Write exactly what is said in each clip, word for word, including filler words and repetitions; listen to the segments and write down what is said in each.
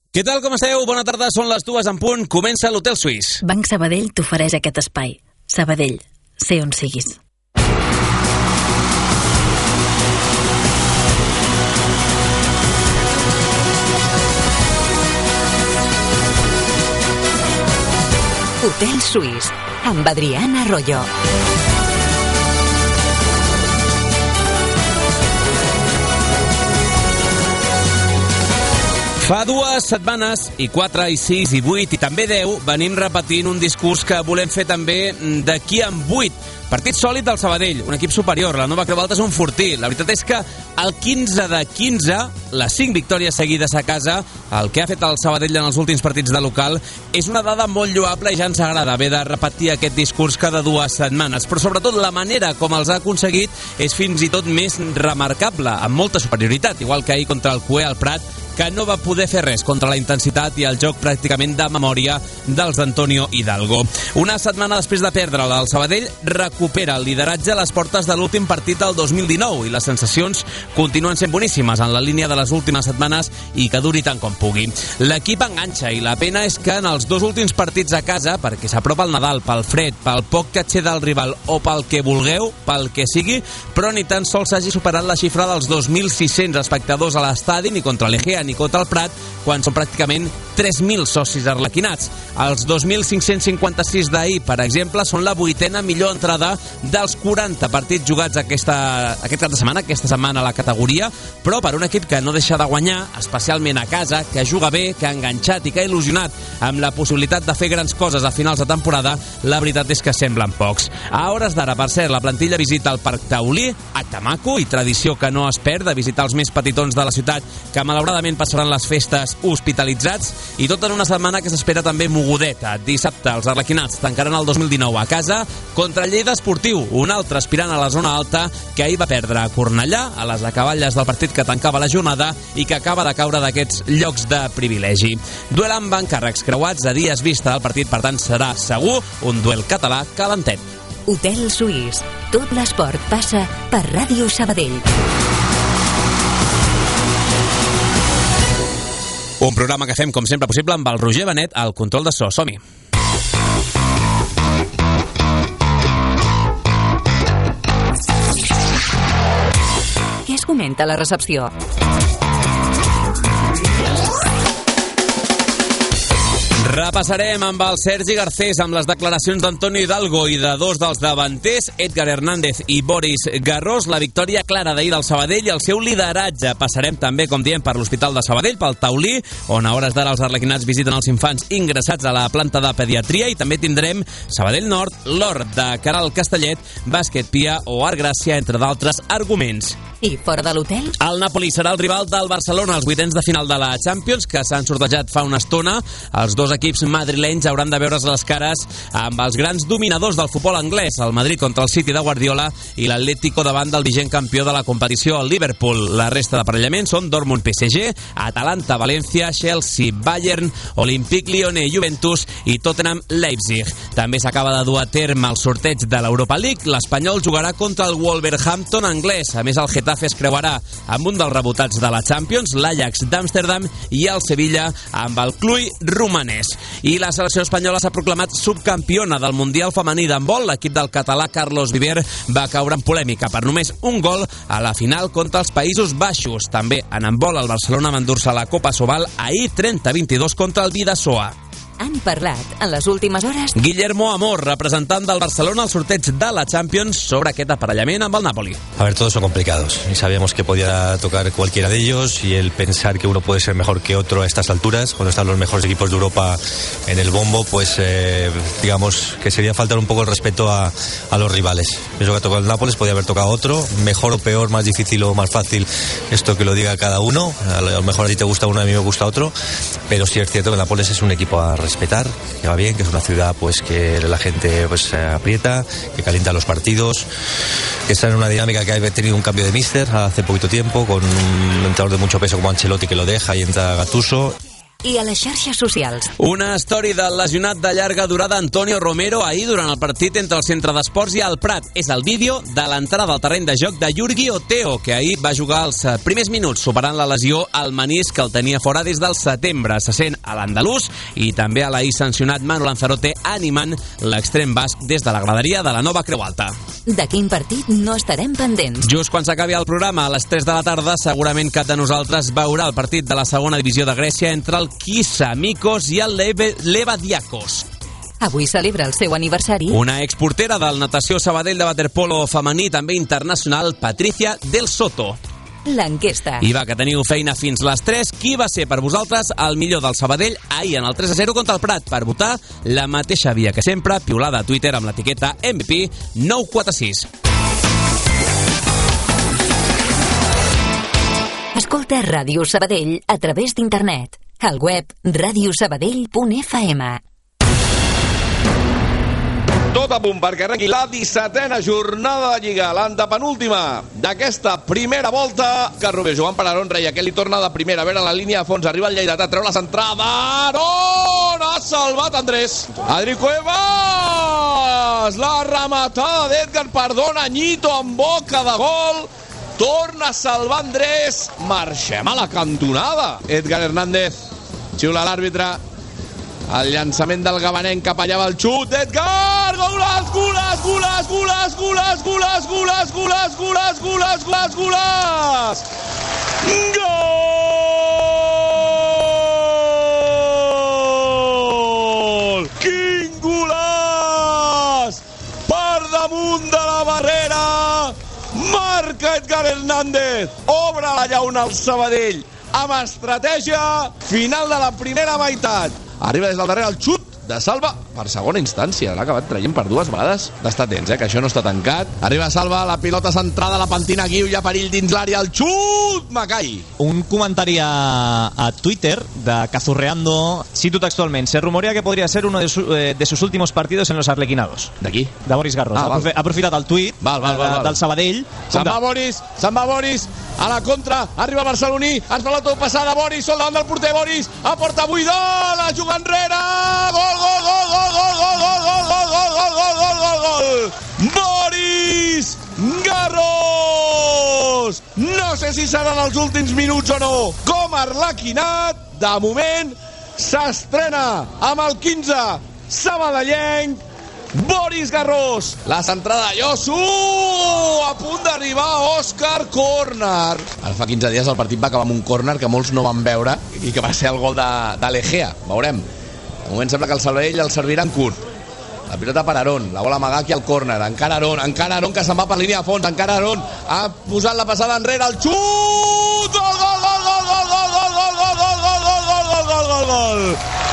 Què tal, com esteu? Bona tarda, són les dues en punt. Comença l'Hotel Suís. Banc Sabadell t'ofereix aquest espai. Sabadell, sé on siguis. Hotel Suís, amb Adriana Arroyo. Fa dues setmanes, i quatre, i sis, i vuit, i també deu, venim repetint un discurs que volem fer també d'aquí en vuit. Partit sòlid del Sabadell, un equip superior, la Nova Creu Alta és un fortí. La veritat és que el quinze de quinze, les cinc victòries seguides a casa, el que ha fet el Sabadell en els últims partits de local, és una dada molt lloable i ja ens agrada haver de repetir aquest discurs cada dues setmanes. Però sobretot la manera com els ha aconseguit és fins i tot més remarcable, amb molta superioritat, igual que ahir contra el Cué al Prat, que no va poder fer res contra la intensitat i el joc pràcticament de memòria dels d'Antonio Hidalgo. Una setmana després de perdre'l, el Sabadell recupera el lideratge a les portes de l'últim partit del dos mil dinou i les sensacions continuen sent boníssimes en la línia de les últimes setmanes i que duri tant com pugui. L'equip enganxa i la pena és que en els dos últims partits a casa, perquè s'apropa el Nadal, pel fred, pel poc catxer del rival o pel que vulgueu, pel que sigui, però ni tan sols s'hagi superat la xifra dels dos mil sis-cents espectadors a l'estadi ni contra l'Egea ni contra el Prat, quan són pràcticament tres mil socis arlequinats. Els dos mil cinc-cents cinquanta-sis d'ahir, per exemple, són la vuitena millor entrada dels quaranta partits jugats aquesta, aquest cap de setmana, aquesta setmana a la categoria, però per un equip que no deixa de guanyar, especialment a casa, que juga bé, que ha enganxat i que ha il·lusionat amb la possibilitat de fer grans coses a finals de temporada, la veritat és que semblen pocs. A hores d'ara, per cert, la plantilla visita el Parc Taulí, acte maco i tradició que no es perd de visitar els més petitons de la ciutat, que malauradament passaran les festes hospitalitzats, i tot en una setmana que s'espera també mogudeta. Dissabte els arlequinats tancaran el dos mil dinou a casa contra el Lleida Esportiu, un altre aspirant a la zona alta que ahir va perdre a Cornellà a les acaballes del partit que tancava la jornada i que acaba de caure d'aquests llocs de privilegi. Duel amb encàrrecs creuats a dies vista del partit, per tant serà segur un duel català calentet. Hotel Suís, tot l'esport passa per Ràdio Sabadell. Un programa que fem, com sempre possible, amb el Roger Benet al control de so. Som-hi! Què es comenta a la recepció? Repassarem amb el Sergi Garcés amb les declaracions d'Antonio Hidalgo i de dos dels davanters, Edgar Hernández i Boris Garrós, la victòria clara d'ahir del Sabadell i el seu lideratge. Passarem també, com diem, per l'Hospital de Sabadell, pel Taulí, on a hores d'ara els arlequinats visiten els infants ingressats a la planta de pediatria, i també tindrem Sabadell Nord, l'Or de Caral Castellet, Bàsquet Pia o Art Gràcia, entre d'altres arguments. I fora de l'hotel? El Napoli serà el rival del Barcelona als vuitens de final de la Champions, que s'han sortejat fa una estona. Els dos equips madrilenys hauran de veure's les cares amb els grans dominadors del futbol anglès, el Madrid contra el City de Guardiola i l'Atlético davant del vigent campió de la competició, el Liverpool. La resta d'aparellaments són Dortmund P S G, Atalanta València, Chelsea Bayern, Olympique Lyonnais Juventus i Tottenham Leipzig. També s'acaba de dur a terme el sorteig de l'Europa League. L'Espanyol jugarà contra el Wolverhampton anglès. A més, el Getafe es creuarà amb un dels rebotats de la Champions, l'Ajax d'Amsterdam, i el Sevilla amb el Cluj romanès. I la selecció espanyola s'ha proclamat subcampiona del Mundial femení d'handbol. L'equip del català Carlos Viver va caure en polèmica per només un gol a la final contra els Països Baixos. També en handbol el Barcelona va endur-se la Copa Sobal ahir trenta a vint-i-dos contra el Bidasoa. Han parlat en les últimes hores Guillermo Amor, representant del Barcelona al sorteig de la Champions, sobre aquest aparellament amb el Napoli. A ver, todos son complicados y sabíamos que podía tocar cualquiera de ellos, y el pensar que uno puede ser mejor que otro a estas alturas, cuando están los mejores equipos de Europa en el bombo, pues eh, digamos que sería faltar un poco el respeto a, a los rivales. Eso que ha tocado el Nápoles podía haber tocado otro, mejor o peor, más difícil o más fácil, esto que lo diga cada uno. A lo mejor a ti te gusta uno, a mí me gusta otro, pero sí es cierto que el Nápoles es un equipo a respetar, que va bien, que es una ciudad pues que la gente pues aprieta, que calienta los partidos, que está en una dinámica que ha tenido un cambio de míster hace poquito tiempo, con un entrenador de mucho peso como Ancelotti que lo deja y entra Gattuso. i a les xarxes socials. Una història del lesionat de llarga durada Antonio Romero ahir durant el partit entre el Centre d'Esports i el Prat. És el vídeo de l'entrada al terreny de joc de Yurgi Oteo, que ahir va jugar els primers minuts superant la lesió al menisc que el tenia fora des del setembre. Se sent a l'andalús i també a l'ahir sancionat Manu Lanzarote animant l'extrem basc des de la graderia de la nova Creu Alta. De quin partit no estarem pendents? Just quan s'acabi el programa, a les tres de la tarda, segurament cap de nosaltres veurà el partit de la segona divisió de Grècia entre el Kisamikos i el Levadiakos. Avui celebra el seu aniversari una exportera del natació Sabadell de waterpolo femení, també internacional, Patricia Del Soto. L'enquesta. I va, que teniu feina fins les tres. Qui va ser per vosaltres el millor del Sabadell ahir en el tres a zero contra el Prat? Per votar, la mateixa via que sempre, piulada a Twitter amb l'etiqueta M V P nou quatre sis. Escolta Ràdio Sabadell a través d'internet. Al web radio sabadell punt f m. Tot a punt perquè arrenqui la dissetena jornada de Lliga, l'antepenúltima d'aquesta primera volta. Carrubé, Joan Pararon, reia que li torna de primera. A veure, la línia a fons, arriba el Lleidatà, treu la centrada. Aron ha salvat Andrés. Adri Cuevas, la rematada d'Edgar Pardón, Añito en boca de gol. Torna a salvar Andrés. Marxem a la cantonada. Edgar Hernández xiula l'àrbitre. El llançament del gabanenc cap allà va el xut d'Edgar. Gules, gules, gules, gules, gules, gules, gules, gules, gules, gules, gules, gules. Gol! Quin golaç! Per damunt de la barrera. Marca Edgar Hernández. Obre la llauna al Sabadell amb estratègia. Final de la primera meitat. Arriba des del darrere el xut de Salva per segona instància. L'ha acabat traient per dues vegades. D'estar atents, eh, que això no està tancat. Arriba Salva, la pilota centrada, la pentina Guiu, hi ha perill dins l'àrea, el xut, Macai. Un comentari a, a Twitter de Cazurreando, cito textualmente: se rumorea que podría ser uno de, su, eh, de sus últimos partidos en los arlequinados. ¿De qui? De Boris Garros. Ah, ha, val. ha aprofitat el tuit val, val, val, val. del Sabadell. Se'n va Boris, se'n va Boris, a la contra, arriba Barceloní, es fa l'autopassada, Boris, sol davant del porter, Boris, a porta buida, la juga enrere, gol, gol, gol, gol, gol, gol, gol, gol, gol, gol, gol, gol, gol, gol, gol, Boris Garros! No sé si seran els últims minuts o no. Com Arlequinat, de moment, s'estrena amb el quinze sabadellenc, Boris Garros. La centrada de Yosu, a punt d'arribar Òscar, córner. Ara fa quinze dies el partit va acabar amb un córner que molts no van veure i que va ser el gol de, de Legea. Veurem. De moment sembla que el Sabadell el servirà en curt. La pilota per Aron, la vol amagar aquí al córner. Encara Aron, encara Aron, que se'n va per línia de fons. Encara Aron, ha posat la passada enrere, el xut! Gol, gol, gol, gol, gol, gol, gol, gol, gol, gol, gol, gol, gol, gol, gol, gol, gol.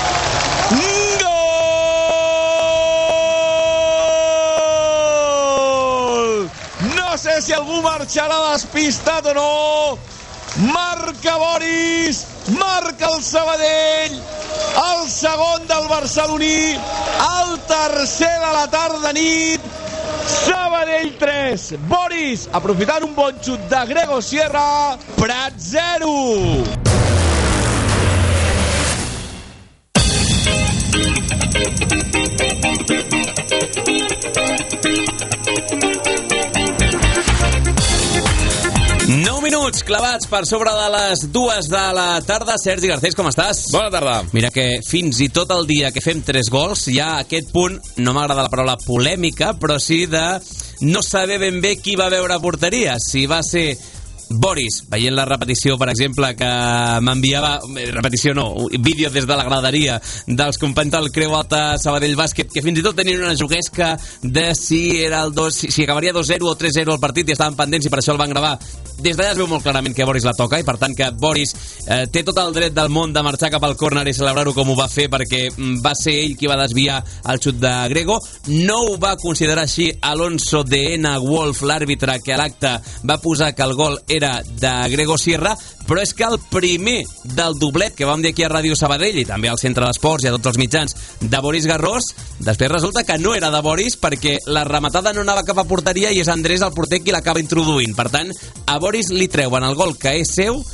No sé si algú marxarà despistat o no. Marca Boris, marca el Sabadell, el segon del barceloní, el tercer de la tarda nit. Sabadell tres, Boris aprofitant un bon xut de Grego Sierra. Prat zero. nou minuts clavats per sobre de les dues de la tarda. Sergi Garcés, com estàs? Bona tarda. Mira que fins i tot el dia que fem tres gols hi ha aquest punt, no m'agrada la paraula polèmica, però sí de no saber ben bé qui va veure porteria. Si va ser Boris, veient la repetició, per exemple, que m'enviava, repetició no, vídeo des de la graderia dels companys del Creu Alta Sabadell Bàsquet, que fins i tot tenien una juguesca de si era el dos, si, si acabaria dos zero o tres zero el partit, i estaven pendents i per això el van gravar. Des d'allà es veu molt clarament que Boris la toca, i per tant que Boris eh, té tot el dret del món de marxar cap al córner i celebrar-ho com ho va fer, perquè va ser ell qui va desviar el xut de Grego. No ho va considerar així Alonso de Ena Wolf, l'àrbitre, que a l'acte va posar que el gol era de Grego Sierra, però és que el primer del doblet que vam dir aquí a Ràdio Sabadell i també al Centre d'Esports i a tots els mitjans de Boris Garros, després resulta que no era de Boris, perquè la rematada no anava cap a porteria i és Andrés el porter qui l'acaba introduint. Per tant, a Boris li treuen el gol que és seu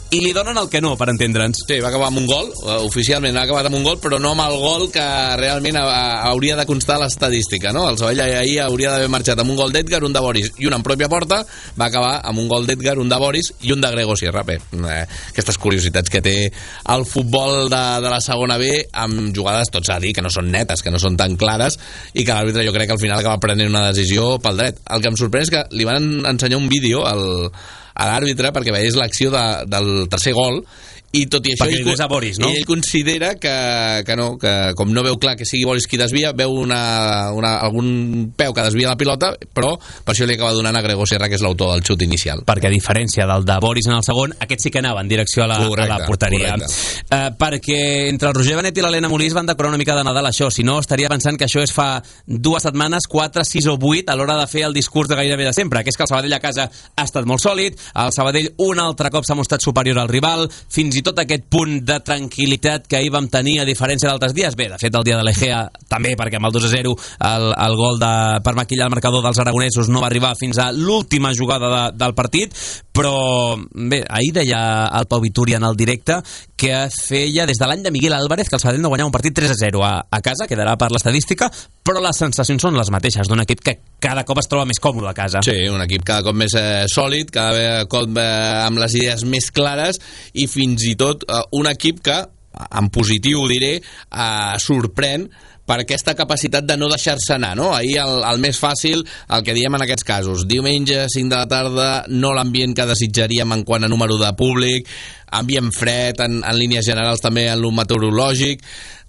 i li donen el que no, per entendre'ns. Sí, va acabar amb un gol, oficialment ha acabat amb un gol, però no amb el gol que realment hauria de constar a l'estadística, no? El Sabadell ahir hauria d'haver marxat amb un gol d'Edgar, un de Boris i un en pròpia porta, va acabar amb un gol d'Edgar, un de Boris i un de Grego Sierra. Bé, eh, aquestes curiositats que té el futbol de, de la segona B, amb jugades, tots a dir, que no són netes, que no són tan clares, i que l'àrbitre jo crec que al final acaba prenent una decisió pel dret. El que em sorprèn és que li van ensenyar un vídeo al a l'àrbitre perquè veiés l'acció de, del tercer gol, i tot i això perquè ell, a Boris, no? ell considera que, que no, que com no veu clar que sigui Boris qui desvia, veu una, una, algun peu que desvia la pilota, però per això li acaba donant a Grego Sierra, que és l'autor del xut inicial. Perquè a diferència del de Boris en el segon, aquest sí que anava en direcció a la, correcte, a la porteria. Uh, perquè entre el Roger Benet i l'Helena Molís van decorar una mica de Nadal això, si no estaria pensant que això és fa dues setmanes, quatre, sis o vuit, a l'hora de fer el discurs de gairebé de sempre, que és que el Sabadell a casa ha estat molt sòlid, el Sabadell un altre cop s'ha mostrat superior al rival, fins i tot aquest punt de tranquil·litat que ahir vam tenir a diferència d'altres dies. Bé, de fet el dia de l'Egea també, perquè amb el dos a zero el, el gol de, per maquillar el marcador dels aragonesos no va arribar fins a l'última jugada de, del partit, però bé, ahir deia el Pau Vituri en el directe que feia des de l'any de Miguel Álvarez que el Sabadell no guanyava un partit tres a zero a, a casa, quedarà per l'estadística, però les sensacions són les mateixes d'un equip que cada cop es troba més còmode a casa. Sí, un equip cada cop més eh, sòlid, cada cop eh, amb les idees més clares, i fins i tot eh, un equip que, en positiu diré, eh, sorprèn per aquesta capacitat de no deixar-se anar, no? Ahir el, el més fàcil, el que diem en aquests casos, diumenge, cinc de la tarda, no l'ambient que desitjaríem en quant a número de públic, ambient fred, en, en línies generals també en lo meteorològic,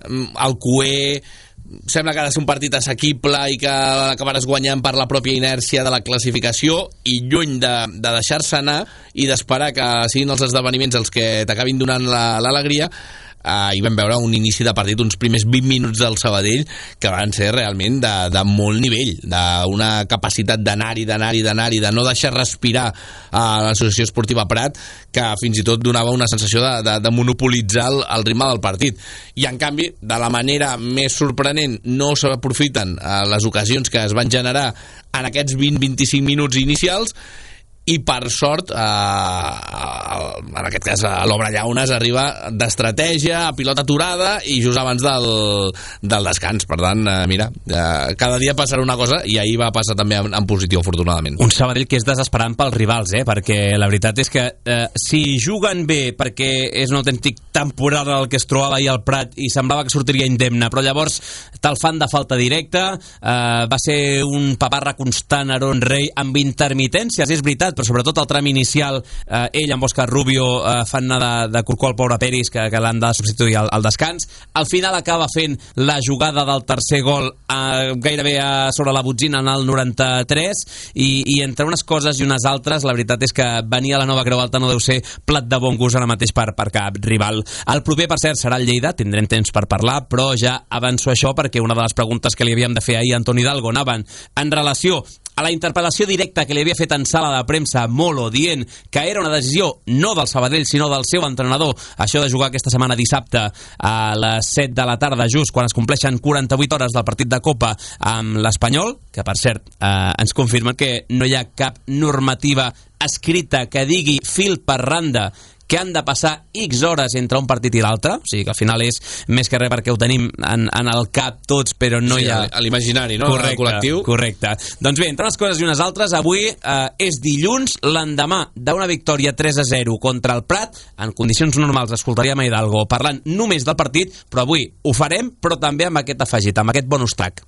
el cué, sembla que ha de ser un partit assequible i que acabaràs guanyant per la pròpia inèrcia de la classificació, i lluny de, de deixar-se anar i d'esperar que siguin els esdeveniments els que t'acabin donant l'alegria, Uh, hi vam veure un inici de partit, uns primers vint minuts del Sabadell que van ser realment de, de molt nivell, d'una capacitat d'anar-hi, d'anar-hi, d'anar-hi, de no deixar respirar a l'Associació Esportiva Prat, que fins i tot donava una sensació de, de, de monopolitzar el, el ritme del partit. I en canvi, de la manera més sorprenent, no s'aprofiten uh, les ocasions que es van generar en aquests vint a vint-i-cinc minuts inicials, i per sort, eh, en aquest cas l'Obra Llaunes arriba d'estratègia, a pilota aturada i just abans del, del descans. Per tant, eh, mira, eh, cada dia passarà una cosa, i ahir va passar també en, en positiu, afortunadament. Un Sabadell que és desesperant pels rivals, eh? Perquè la veritat és que eh, si juguen bé, perquè és un autèntic temporal el que es trobava ahir al Prat i semblava que sortiria indemne, però llavors te'l fan de falta directa, eh, va ser un paparra constant Aaron Rey amb intermitències, és veritat, però sobretot el tram inicial, eh, ell amb Òscar Rubio eh, fan anar de, de corcó al pobre Peris, que, que l'han de substituir al, al descans. Al final acaba fent la jugada del tercer gol eh, gairebé a, sobre la botzina en el noranta-tres, i, i entre unes coses i unes altres, la veritat és que venir a la Nova Creu Alta no deu ser plat de bon gust ara mateix per, per cap rival. El proper, per cert, serà el Lleida, tindrem temps per parlar, però ja avanço això perquè una de les preguntes que li havíem de fer ahir a Antoni Hidalgo anaven en relació a la interpel·lació directa que li havia fet en sala de premsa Molo, dient que era una decisió no del Sabadell, sinó del seu entrenador, això de jugar aquesta setmana dissabte a les set de la tarda, just quan es compleixen quaranta-vuit hores del partit de Copa amb l'Espanyol, que per cert eh, ens confirmen que no hi ha cap normativa escrita que digui fil per randa que han de passar X hores entre un partit i l'altre, o sigui que al final és més que res perquè ho tenim en, en el cap tots, però no sí, hi ha... a l'imaginari, no? Correcte, el col·lectiu. Correcte. Doncs bé, entre unes coses i unes altres, avui eh, és dilluns, l'endemà d'una victòria tres a zero contra el Prat. En condicions normals escoltaríem a Hidalgo parlant només del partit, però avui ho farem, però també amb aquest afegit, amb aquest bonus track.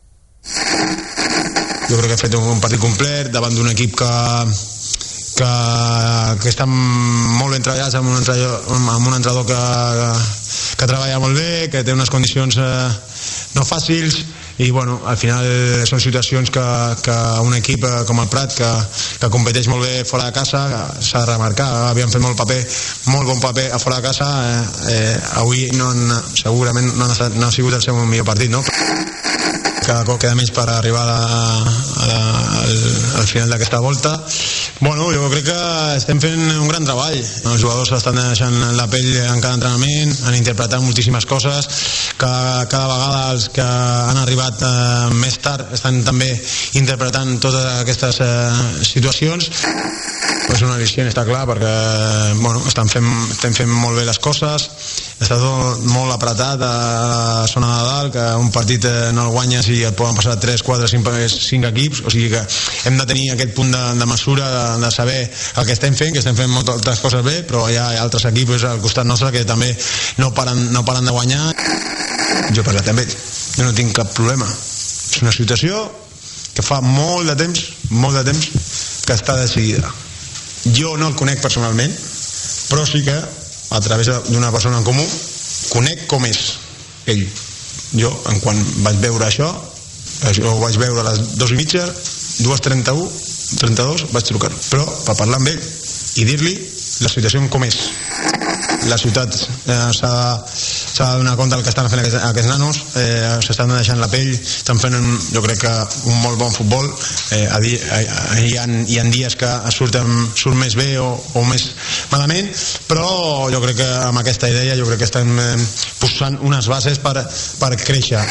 Jo crec que he fet un partit complet davant d'un equip que que, que estan molt ben treballats, amb un entrenador, amb un entrenador que, que treballa molt bé, que té unes condicions eh, no fàcils, i bueno, al final són situacions que, que un equip eh, com el Prat, que, que competeix molt bé fora de casa, s'ha de remarcar. Havíem fet molt paper, molt bon paper a fora de casa, eh, eh, avui no han, segurament no ha, estat, no ha sigut el seu millor partit, no? Cada cop queda més per arribar a la, a la, al, al final d'aquesta volta, Bueno, jo crec que estem fent un gran treball. Els jugadors estan deixant la pell en cada entrenament, han interpretat moltíssimes coses, que cada vegada els que han arribat eh, més tard estan també interpretant totes aquestes eh, situacions. És una visió, està clar, perquè bueno, estan fent, estem fent molt bé les coses, està tot molt apretat a la zona de dalt, que un partit no el guanyes i et poden passar tres, quatre, cinc equips, o sigui que hem de tenir aquest punt de, de mesura de, de saber el que estem fent, que estem fent moltes coses bé, però hi ha, hi ha altres equips al costat nostre que també no paren, no paren de guanyar. Jo per també jo no tinc cap problema, és una situació que fa molt de temps molt de temps que està decidida. Jo no el conec personalment, però sí que a través d'una persona en comú conec com és ell. Jo, en quan vaig veure això, ho vaig veure a les dues i mitja, dues trenta-u, trenta-dos, vaig trucar, però per parlar amb ell i dir-li la situació com és. La ciutat eh, s'ha, s'ha de donar compte del que estan fent aquests, aquests nanos, eh, s'estan deixant la pell, estan fent un, jo crec que un molt bon futbol, eh, a di, a, a, hi, ha, hi ha dies que surten, surt més bé o, o més malament, però jo crec que amb aquesta idea jo crec que estem eh, posant unes bases per, per créixer.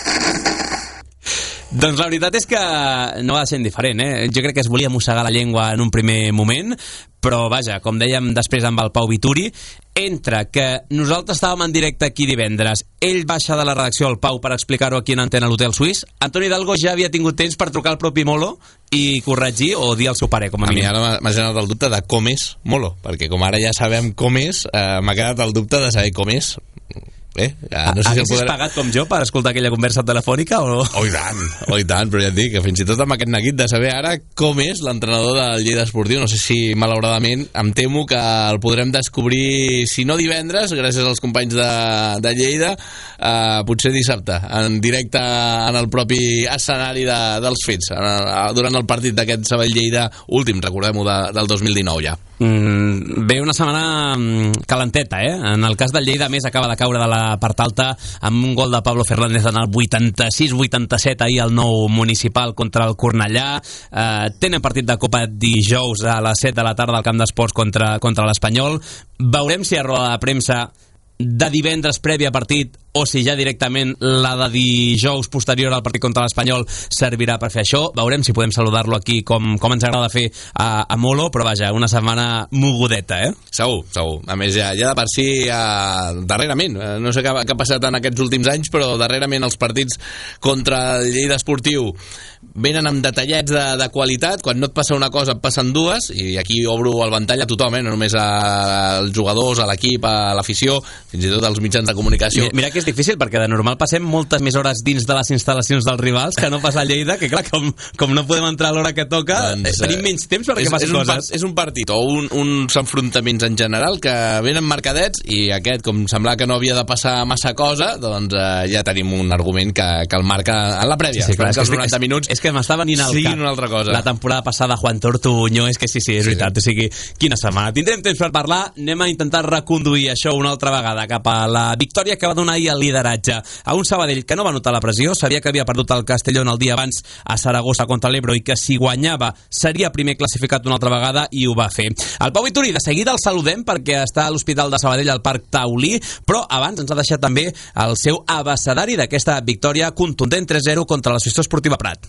Doncs la veritat és que no va ser indiferent, eh? Jo crec que es volia mossegar la llengua en un primer moment, però vaja, com dèiem després amb el Pau Vituri, entre que nosaltres estàvem en directe aquí divendres, ell baixa de la redacció al Pau per explicar-ho aquí en antena a l'Hotel Suís, Antoni Hidalgo ja havia tingut temps per trucar al propi Molo i corregir o dir al seu pare, com a, a mínim. A mi ara m'ha generat el dubte de com és Molo, perquè com ara ja sabem com és, eh, m'ha quedat el dubte de saber com és. Eh? Ja, no sé si Haguessis poder... pagat com jo per escoltar aquella conversa telefònica o... Oh, i tant, oh, i tant, però ja et dic que fins i tot amb aquest neguit de saber ara com és l'entrenador del Lleida Esportiu, no sé si malauradament em temo que el podrem descobrir, si no divendres, gràcies als companys de, de Lleida, eh, potser dissabte, en directe en el propi escenari de, dels fets, en, durant el partit d'aquest Sabadell-Lleida últim, recordem-ho, de, del dos mil dinou ja. Mm, ve una setmana mm, calenteta, eh? En el cas del Lleida, més acaba de caure de la part alta amb un gol de Pablo Fernández en el vuitanta-sis vuitanta-set ahir al nou municipal contra el Cornellà. Eh, tenen partit de Copa dijous a les set de la tarda al Camp d'Esports contra, contra l'Espanyol. Veurem si a roda de premsa de divendres previ a partit o si ja directament la de dijous posterior al partit contra l'Espanyol servirà per fer això. Veurem si podem saludar-lo aquí com, com ens agrada fer a, a Molo, però vaja, una setmana mogudeta, eh? Segur, segur. A més, ja, ja de per si, eh, darrerament, eh, no sé què, què ha passat en aquests últims anys, però darrerament els partits contra el Lleida Esportiu venen amb detallets de, de qualitat. Quan no et passa una cosa et passen dues, i aquí obro el ventall a tothom, eh? No només als jugadors, a l'equip, a l'afició, fins i tot als mitjans de comunicació. Mira, mira que és difícil, perquè de normal passem moltes més hores dins de les instal·lacions dels rivals que no passa a Lleida, que clar, com, com no podem entrar a l'hora que toca, doncs, tenim menys temps perquè és, passin és un coses. Part, és un partit o un, uns enfrontaments en general que venen marcadets, i aquest, com semblava que no havia de passar massa cosa, doncs eh, ja tenim un argument que, que el marca en la prèvia. Sí, sí, clar, que els és, noranta minuts és que m'està venint al cap una altra cosa. La temporada passada Juan Tortuño, és que sí, sí, és sí, veritat, sí. O sigui, quina setmana. Tindrem temps per parlar, anem a intentar reconduir això una altra vegada cap a la victòria que va donar ahir el lideratge a un Sabadell que no va notar la pressió, sabia que havia perdut el Castellón el dia abans a Saragossa contra l'Ebro i que si guanyava seria primer classificat una altra vegada, i ho va fer. El Pau Vituri, de seguida el saludem perquè està a l'Hospital de Sabadell al Parc Taulí, però abans ens ha deixat també el seu abecedari d'aquesta victòria contundent tres zero contra l'Associació Esportiva Prat.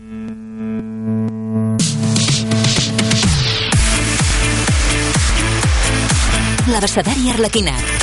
L'abecedari arlequinat.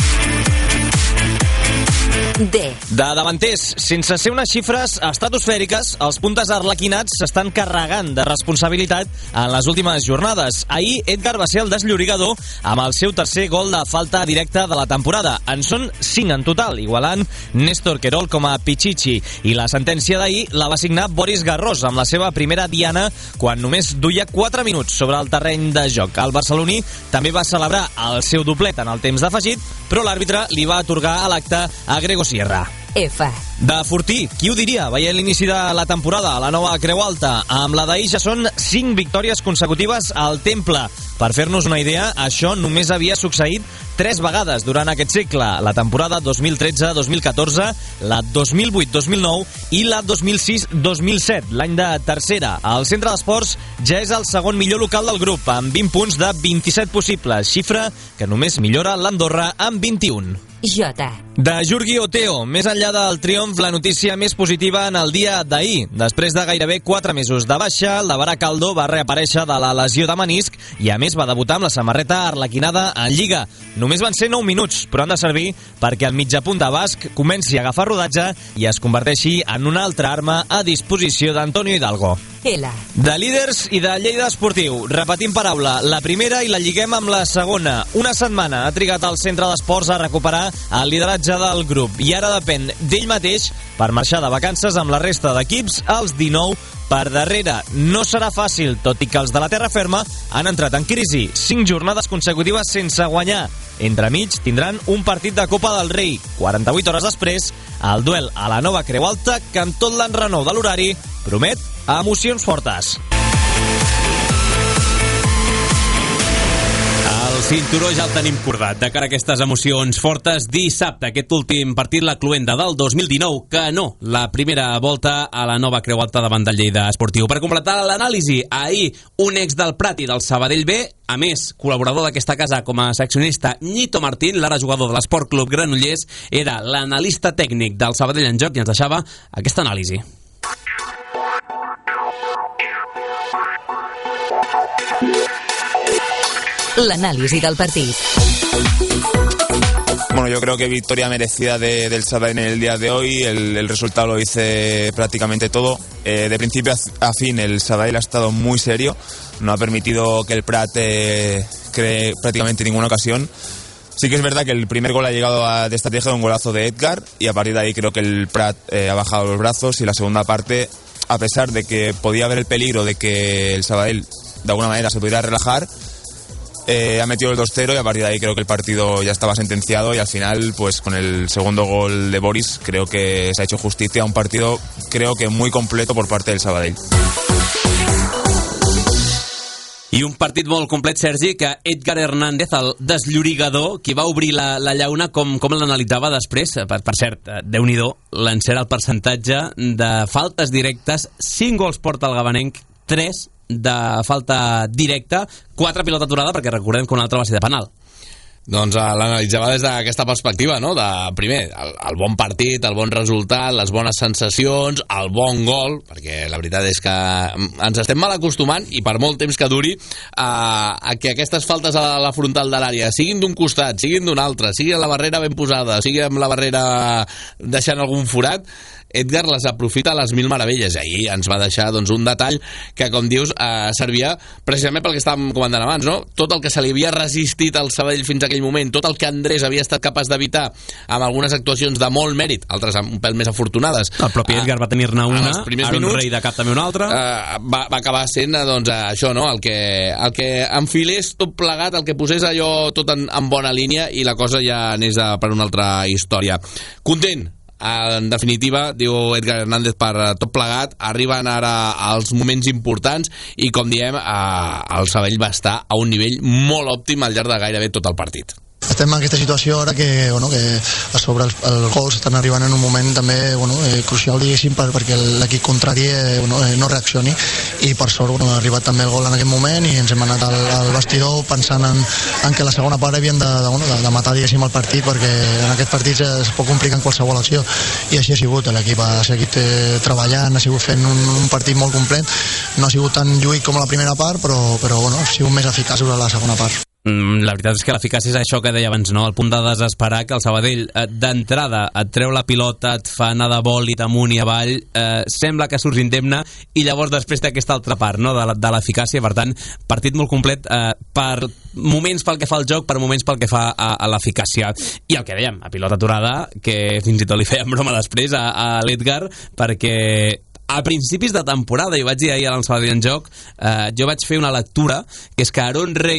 D. De davanters, sense ser unes xifres estratosfèriques, els puntes arlequinats s'estan carregant de responsabilitat en les últimes jornades. Ahir, Edgar va ser el desllorigador amb el seu tercer gol de falta directa de la temporada. En són cinc en total, igualant Néstor Querol com a Pichichi. I la sentència d'ahir la va signar Boris Garrós amb la seva primera diana quan només duia quatre minuts sobre el terreny de joc. El barceloní també va celebrar el seu doblet en el temps d'afegit, però l'àrbitre li va atorgar a l'acte a Grego Sierra. F. De Fortí, qui ho diria? Veient l'inici de la temporada a la nova Creu Alta, amb la d'ahir ja són cinc victòries consecutives al Temple. Per fer-nos una idea, això només havia succeït tres vegades durant aquest cicle, la temporada dos mil tretze dos mil catorze, la dos mil vuit dos mil nou i la dos mil sis dos mil set, l'any de tercera. El Centre d'Esports ja és el segon millor local del grup, amb vint punts de vint-i-set possibles, xifra que només millora l'Andorra amb vint-i-un. J. De Jurgi Oteo, més enllà del triomf, la notícia més positiva en el dia d'ahir. Després de gairebé quatre mesos de baixa, el de Baracaldo va reaparèixer de la lesió de menisc i a més va debutar amb la samarreta arlequinada en Lliga. Només van ser nou minuts, però han de servir perquè el mitjapunt de basc comenci a agafar rodatge i es converteixi en una altra arma a disposició d'Antonio Hidalgo. L. De líders i de Lleida Esportiu, repetim paraula, la primera i la lliguem amb la segona. Una setmana ha trigat el Centre d'Esports a recuperar el lideratge del grup i ara depèn d'ell mateix per marxar de vacances amb la resta d'equips als dinou per darrere. No serà fàcil, tot i que els de la terra ferma han entrat en crisi. Cinc jornades consecutives sense guanyar. Entremig tindran un partit de Copa del Rei. quaranta-vuit hores després, el duel a la nova Creu Alta, que amb tot l'enrenou de l'horari promet emocions fortes. El cinturó ja el tenim cordat de cara a aquestes emocions fortes. Dissabte, aquest últim partit, la Cluenda del dos mil dinou, que no, la primera volta a la nova Creu Alta davant del Lleida Esportiu. Per completar l'anàlisi, ahir un ex del Prat i del Sabadell B, a més, col·laborador d'aquesta casa com a seccionista, Nito Martín, l'ara jugador de l'Esport Club Granollers, era l'analista tècnic del Sabadell en joc i ens deixava aquesta anàlisi. L'anàlisi del partit. Bueno, yo creo que victoria merecida de, del Sabadell en el día de hoy. El, el resultado lo dice prácticamente todo. Eh, de principio a, a fin, el Sabadell ha estado muy serio. No ha permitido que el Prat eh, cree prácticamente ninguna ocasión. Sí que es verdad que el primer gol ha llegado a, de estrategia de un golazo de Edgar, y a partir de ahí creo que el Prat eh, ha bajado los brazos, y la segunda parte, a pesar de que podía haber el peligro de que el Sabadell de alguna manera se pudiera relajar, Eh, ha metido el dos cero y a partir de ahí creo que el partido ya estaba sentenciado, y al final, pues con el segundo gol de Boris, creo que se ha hecho justicia a un partido, creo que muy completo por parte del Sabadell. I un partit molt complet, Sergi, que Edgar Hernández, el desllorigador, qui va obrir la, la llauna, com, com l'analitzava després. Per, per cert, Déu-n'hi-do, l'encera el percentatge de faltes directes, cinc gols porta el gabanenc, tres de falta directa, quatre pilota aturada, perquè recordem que una altra va ser de penal. Doncs l'analitzava des d'aquesta perspectiva, no? De, primer, el, el bon partit, el bon resultat, les bones sensacions, el bon gol, perquè la veritat és que ens estem mal acostumant, i per molt temps que duri, a, a que aquestes faltes a la frontal de l'àrea siguin d'un costat, siguin d'un altre, sigui amb la barrera ben posada, sigui amb la barrera deixant algun forat, Edgar les aprofita a les mil meravelles. Ahir ens va deixar doncs, un detall que, com dius, eh, servia precisament pel que estàvem comentant abans, no? Tot el que se li havia resistit al Sabadell fins a aquell moment, tot el que Andrés havia estat capaç d'evitar amb algunes actuacions de molt mèrit, altres un pèl més afortunades. El propi Edgar va tenir-ne una, Aaron minuts, Rei de cap també una altra. Eh, va, va acabar sent doncs, això, no? el, que, el que enfilés tot plegat, el que posés allò tot en, en bona línia, i la cosa ja anés a, per una altra història. Content. En definitiva, diu Edgar Hernández, per tot plegat, arriben ara als moments importants, i com diem, el Sabadell va estar a un nivell molt òptim al llarg de gairebé tot el partit. Estem en aquesta situació ara que, bueno, que a sobre els, els gols estan arribant en un moment també, bueno, eh, crucial, diguéssim, per, perquè l'equip contrari eh, bueno, eh, no reaccioni, i per sort bueno, ha arribat també el gol en aquest moment, i ens hem anat al, al vestidor pensant en, en que la segona part havien de, de, bueno, de, de matar, diguéssim, el partit, perquè en aquest partit es pot complicar en qualsevol acció, i així ha sigut. L'equip ha seguit eh, treballant, ha sigut fent un, un partit molt complet, no ha sigut tan lluit com la primera part, però, però bueno, ha sigut més eficaç a la segona part. La veritat és que l'eficàcia és això que deia abans, no? El punt de desesperar, que el Sabadell d'entrada et treu la pilota, et fa anar de bòlit amunt i avall, eh, sembla que surts indemne, i llavors després té aquesta altra part, no? de l'eficàcia. Per tant, partit molt complet, eh, per moments pel que fa al joc, per moments pel que fa a, a l'eficàcia. I el que dèiem, a pilota aturada, que fins i tot li fèiem broma després a, a l'Edgar, perquè a principis de temporada, i ho vaig dir ahir a l'Sabadell en joc, eh, jo vaig fer una lectura, que és que Aaron Rei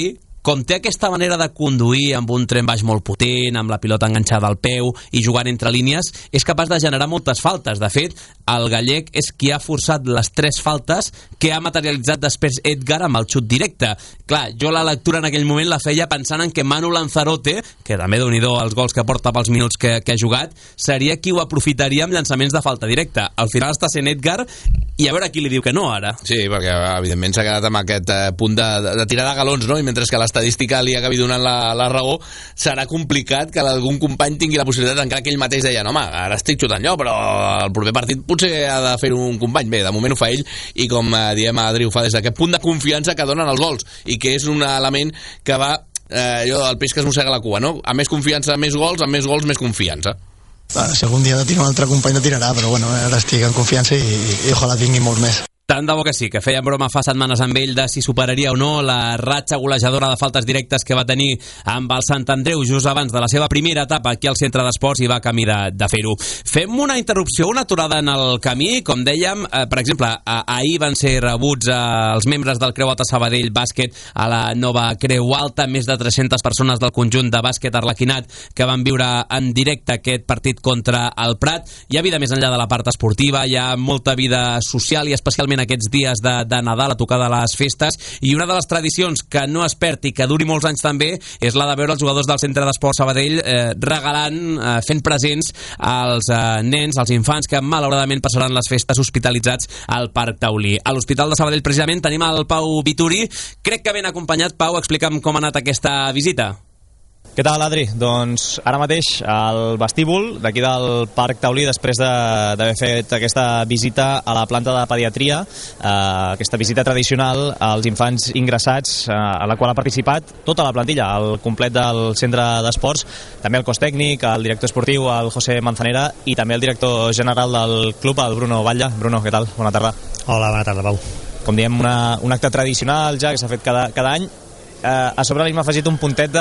com té aquesta manera de conduir amb un tren baix molt potent, amb la pilota enganxada al peu i jugant entre línies, és capaç de generar moltes faltes. De fet, el gallec és qui ha forçat les tres faltes que ha materialitzat després Edgar amb el xut directe. Clar, jo la lectura en aquell moment la feia pensant en que Manu Lanzarote, que també déu-n'hi-do els gols que porta pels minuts que, que ha jugat, seria qui ho aprofitaria amb llançaments de falta directa. Al final està sent Edgar, i a veure qui li diu que no ara. Sí, perquè evidentment s'ha quedat amb aquest eh, punt de, de, de tirar de galons, no? I mentre que l'estadística li acabi donant la, la raó, serà complicat que algun company tingui la possibilitat, encara que ell mateix deia, no home, ara estic xutant jo, però el proper partit potser ha de fer un company. Bé, de moment ho fa ell, i com eh, diem, Adri, ho fa des d'aquest punt de confiança que donen els gols, i que és un element que va, eh, allò, el peix que es mossega la cua, no? A més confiança, més gols, amb més gols, més confiança. Bueno, si algun dia de tirar un altre company no tirarà, però bueno, ara estic en confiança i, i ojalà tingui molts més. Tant de bo que sí, que feien broma fa setmanes amb ell de si superaria o no la ratxa golejadora de faltes directes que va tenir amb el Sant Andreu just abans de la seva primera etapa aquí al Centre d'Esports, i va camí de, de fer-ho. Fem una interrupció, una aturada en el camí. Com dèiem, eh, per exemple, eh, ahir van ser rebuts eh, els membres del Creu Alta Sabadell Bàsquet a la nova Creu Alta, més de tres-centes persones del conjunt de bàsquet arlequinat que van viure en directe aquest partit contra el Prat. Hi ha vida més enllà de la part esportiva, hi ha molta vida social, i especialment aquests dies de, de Nadal, a tocar de les festes, i una de les tradicions que no es perd i que duri molts anys també és la de veure els jugadors del Centre d'Esports Sabadell eh, regalant, eh, fent presents als eh, nens, als infants que malauradament passaran les festes hospitalitzats al Parc Taulí. A l'Hospital de Sabadell precisament tenim el Pau Vituri, crec que ben acompanyat. Pau, explica'm com ha anat aquesta visita. Què tal, Adri? Doncs ara mateix al vestíbul d'aquí del Parc Taulí, després d'haver fet aquesta visita a la planta de pediatria, eh, aquesta visita tradicional als infants ingressats, eh, a la qual ha participat tota la plantilla, el complet del Centre d'Esports, també el cos tècnic, el director esportiu, el José Manzanera, i també el director general del club, el Bruno Batlle. Bruno, què tal? Bona tarda. Hola, bona tarda, Pau. Com diem, una, un acte tradicional ja que s'ha fet cada, cada any. Eh, a sobre li hem afegit un puntet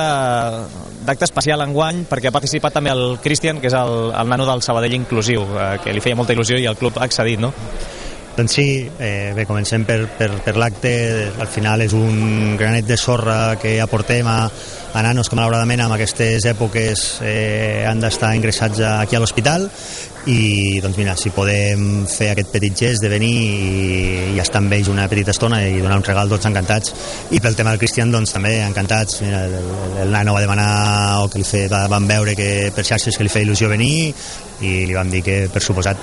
d'acte especial enguany, perquè ha participat també el Cristian, que és el, el nano del Sabadell Inclusiu, eh, que li feia molta il·lusió i el club ha accedit, no? Doncs sí, eh, bé, comencem per, per, per l'acte. Al final és un granet de sorra que aportem a, a nanos que malauradament en aquestes èpoques eh, han d'estar ingressats aquí a l'hospital, i doncs mira, si podem fer aquest petit gest de venir i, i estar amb ells una petita estona i donar un regal, tots encantats. I pel tema del Cristian, doncs també encantats. Mira, el, el nano va demanar, o que li fe, va, van veure que per xarxes que li feia il·lusió venir, i li vam dir que per suposat.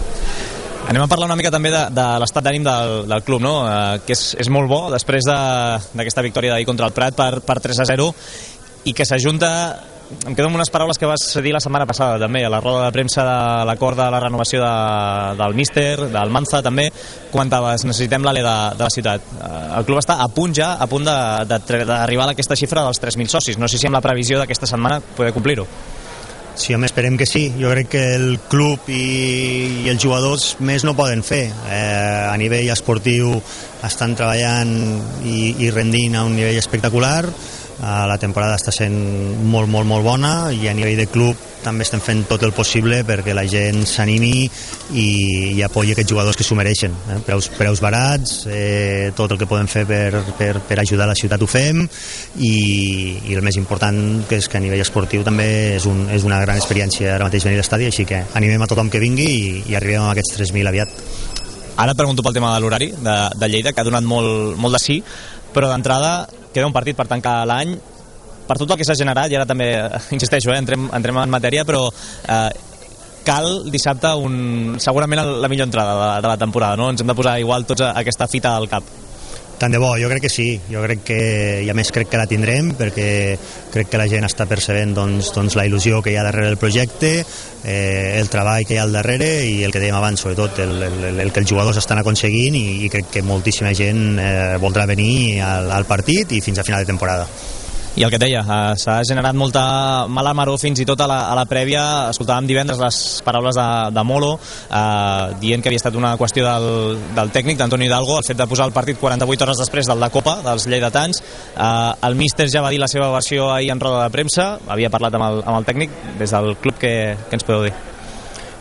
Anem a parlar una mica també de, de l'estat d'ànim del, del club, no? Eh, que és, és molt bo després d'aquesta de, victòria d'ahir contra el Prat per, per tres a zero, i que s'ajunta, em quedo amb unes paraules que vas dir la setmana passada també, a la roda de premsa de l'acord de la renovació de, del míster, del Manza també, comentaves, necessitem l'ale de, de la ciutat. Eh, el club està a punt ja, a punt d'arribar a aquesta xifra dels tres mil socis. No sé si amb la previsió d'aquesta setmana poder complir-ho. Sí, home, esperem que sí. Jo crec que el club i, i els jugadors més no poden fer. Eh, a nivell esportiu estan treballant i, i rendint a un nivell espectacular. Eh, la temporada està sent molt, molt, molt bona, i a nivell de club també estem fent tot el possible perquè la gent s'animi i, i apoyi aquests jugadors que s'ho mereixen. Eh? Preus, preus barats, eh, tot el que podem fer per, per, per ajudar la ciutat ho fem, i, i el més important que és que a nivell esportiu també és, un, és una gran experiència ara mateix venir a l'estadi, així que animem a tothom que vingui i, i arribem a aquests tres mil aviat. Ara et pregunto pel tema de l'horari de, de Lleida, que ha donat molt, molt de sí, però d'entrada queda un partit per tancar l'any. Per tot el que s'ha generat, i ara també, insisteixo, eh, entrem, entrem en matèria, però eh, cal dissabte un, segurament la millor entrada de, de la temporada, no? Ens hem de posar igual tots a aquesta fita al cap. Tant de bo, jo crec que sí, jo crec que, i a més crec que la tindrem, perquè crec que la gent està percebent doncs, doncs la il·lusió que hi ha darrere del projecte, eh, el treball que hi ha al darrere, i el que dèiem abans, sobretot el, el, el que els jugadors estan aconseguint, i, i crec que moltíssima gent eh, voldrà venir al, al partit i fins a final de temporada. I el que et deia, eh, s'ha generat molta mala maror fins i tot a la, a la prèvia. Escoltàvem divendres les paraules de, de Molo, eh, dient que havia estat una qüestió del, del tècnic, d'Antonio Hidalgo, el fet de posar el partit quaranta-vuit hores després del de Copa, dels lleidatans. Eh, el míster ja va dir la seva versió ahir en roda de premsa, havia parlat amb el, amb el tècnic. Des del club, que, que ens podeu dir?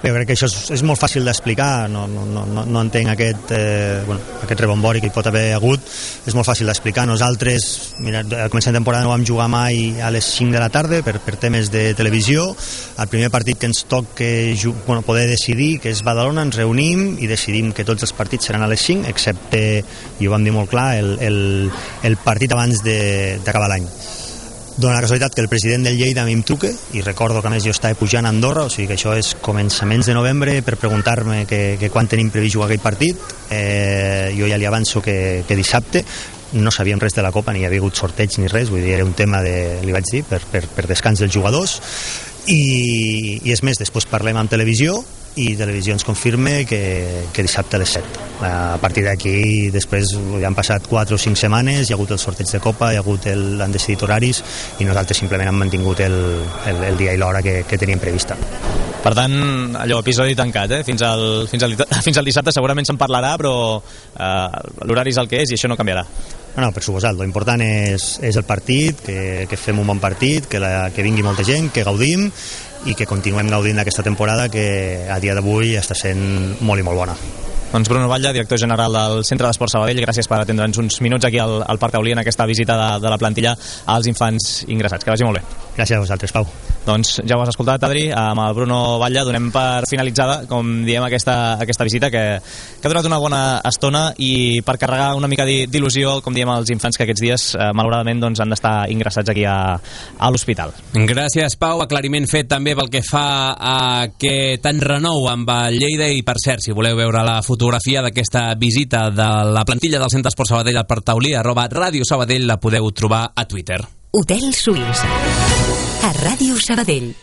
Jo crec que això és, és molt fàcil d'explicar, no, no, no, no entenc aquest, eh, bueno, aquest rebombori que hi pot haver hagut, és molt fàcil d'explicar. Nosaltres, mira, al començament de temporada no vam jugar mai a les cinc de la tarda per, per temes de televisió. El primer partit que ens toca bueno, poder decidir, que és Badalona, ens reunim i decidim que tots els partits seran a les cinc, excepte, i ho vam dir molt clar, el, el, el partit abans d'acabar l'any. Dóna la casualitat que el president del Lleida a mi em truca i recordo que a més jo estava pujant a Andorra, o sigui que això és començaments de novembre, per preguntar-me que, que quan tenim previst jugar aquell partit. Eh, jo ja li avanço que, que dissabte no sabíem res de la Copa, ni hi havia hagut sorteig ni res, vull dir, era un tema de, li vaig dir, per, per, per descans dels jugadors. I, i és més, després parlem amb televisió i televisió ens confirma que, que dissabte a les set. A partir d'aquí, després ja han passat quatre o cinc setmanes, hi ha hagut el sorteig de Copa, hi ha hagut el, han decidit horaris i nosaltres simplement hem mantingut el, el, el dia i l'hora que, que teníem prevista. Per tant, allò, episodi tancat, eh? Fins al, fins al, fins al dissabte segurament se'n parlarà, però eh, l'horari és el que és i això no canviarà. No, per suposat, l'important és, és el partit, que, que fem un bon partit, que, la, que vingui molta gent, que gaudim i que continuem gaudint d'aquesta temporada que a dia d'avui està sent molt i molt bona. Doncs Bruno Batlle, director general del Centre d'Esport Sabadell, gràcies per atendre'ns uns minuts aquí al, al Parc Taulí en aquesta visita de, de la plantilla als infants ingressats. Que vagi molt bé. Gràcies a vosaltres, Pau. Doncs ja ho has escoltat, Adri, amb el Bruno Batlle donem per finalitzada, com diem, aquesta, aquesta visita que, que ha donat una bona estona i per carregar una mica d'il·lusió, com diem, als infants que aquests dies eh, malauradament doncs, han d'estar ingressats aquí a, a l'hospital. Gràcies, Pau. Aclariment fet també pel que fa a aquest enrenou amb el Lleida i, per cert, si voleu veure la fotografia d'aquesta visita de la plantilla del Centre Esport Sabadell al Parc Taulí, arroba Ràdio Sabadell, la podeu trobar a Twitter. Hotel Suïs a Ràdio Sabadell.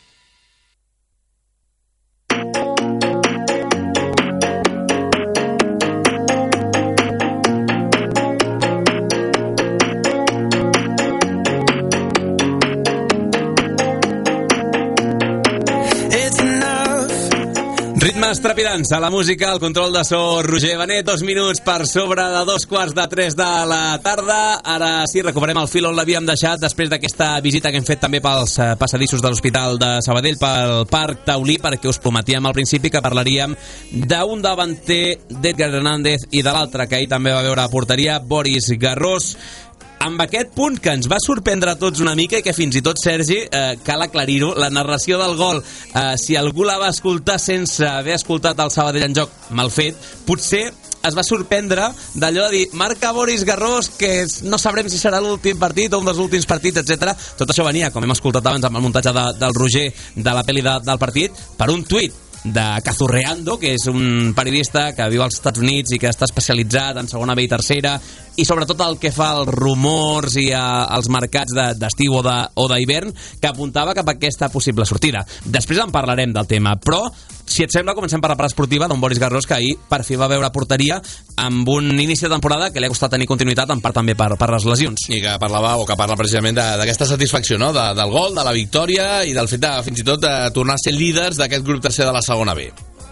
Ritmes trepidants a la música, el control de so Roger Benet, dos minuts per sobre de dos quarts de tres de la tarda. Ara sí, recuperem el fil on l'havíem deixat després d'aquesta visita que hem fet també pels passadissos de l'Hospital de Sabadell, pel Parc Taulí, perquè us prometíem al principi que parlaríem d'un davanter d'Edgar Hernández i de l'altre que ahir també va veure a porteria, Boris Garrós. Amb aquest punt que ens va sorprendre a tots una mica i que fins i tot, Sergi, eh, cal aclarir-ho, la narració del gol, eh, si algú la va escoltar sense haver escoltat el Sabadell en joc mal fet, potser es va sorprendre d'allò de dir marca Boris Garrós, que no sabrem si serà l'últim partit o un dels últims partits, etcètera. Tot això venia, com hem escoltat abans amb el muntatge de, del Roger de la pel·li de, del partit, per un tuit de Cazurreando, que és un periodista que viu als Estats Units i que està especialitzat en segona B i tercera i sobretot el que fa als rumors i a, als mercats d'estiu de, o d'hivern, que apuntava cap a aquesta possible sortida. Després en parlarem del tema, però si et sembla comencem per la part esportiva d'un Boris Garrós que ahir per fi va veure porteria amb un inici de temporada que li ha costat tenir continuïtat, en part també per, per les lesions. I que parlava o que parla precisament d'aquesta satisfacció, no? de, del gol, de la victòria i del fet de fins i tot de tornar a ser líders d'aquest grup tercer de la segona B.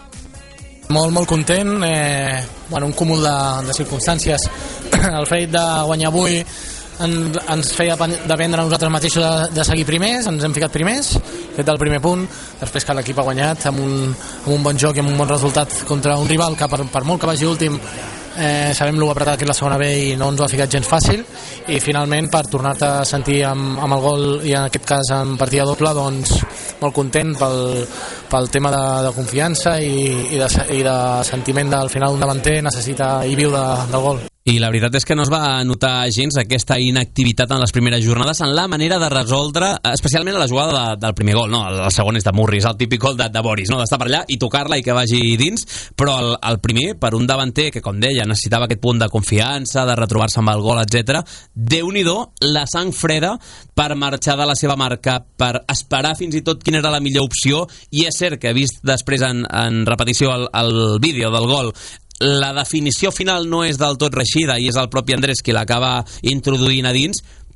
Molt, molt content, eh, bueno, un cúmul de, de circumstàncies. El fet de guanyar avui en, ens feia dependre a nosaltres mateixos de, de seguir primers, ens hem ficat primers, fet el primer punt, després que l'equip ha guanyat amb un, amb un bon joc i amb un bon resultat contra un rival que per, per molt que vagi últim eh, sabem l'ho apretat que és la segona B i no ens ho ha ficat gens fàcil, i finalment per tornar-te a sentir amb, amb el gol i en aquest cas en partida doble, doncs molt content pel, pel tema de, de confiança i, i, de, i de sentiment del final un davanter necessita i viu de, del gol. I la veritat és que no es va notar gens aquesta inactivitat en les primeres jornades en la manera de resoldre, especialment a la jugada de, del primer gol, no? El segon és de Murri, és el típic gol de, de Boris, no? D'estar per allà i tocar-la i que vagi dins, però el, el primer, per un davanter que, com deia, necessitava aquest punt de confiança, de retrobar-se amb el gol, etcètera. Déu-n'hi-do la sang freda per marxar de la seva marca, per esperar fins i tot quina era la millor opció, i és cert que he vist després en, en repetició el, el vídeo del gol, la definició final no és del tot reixida i és el propi Andrés qui l'acaba introduint a dins,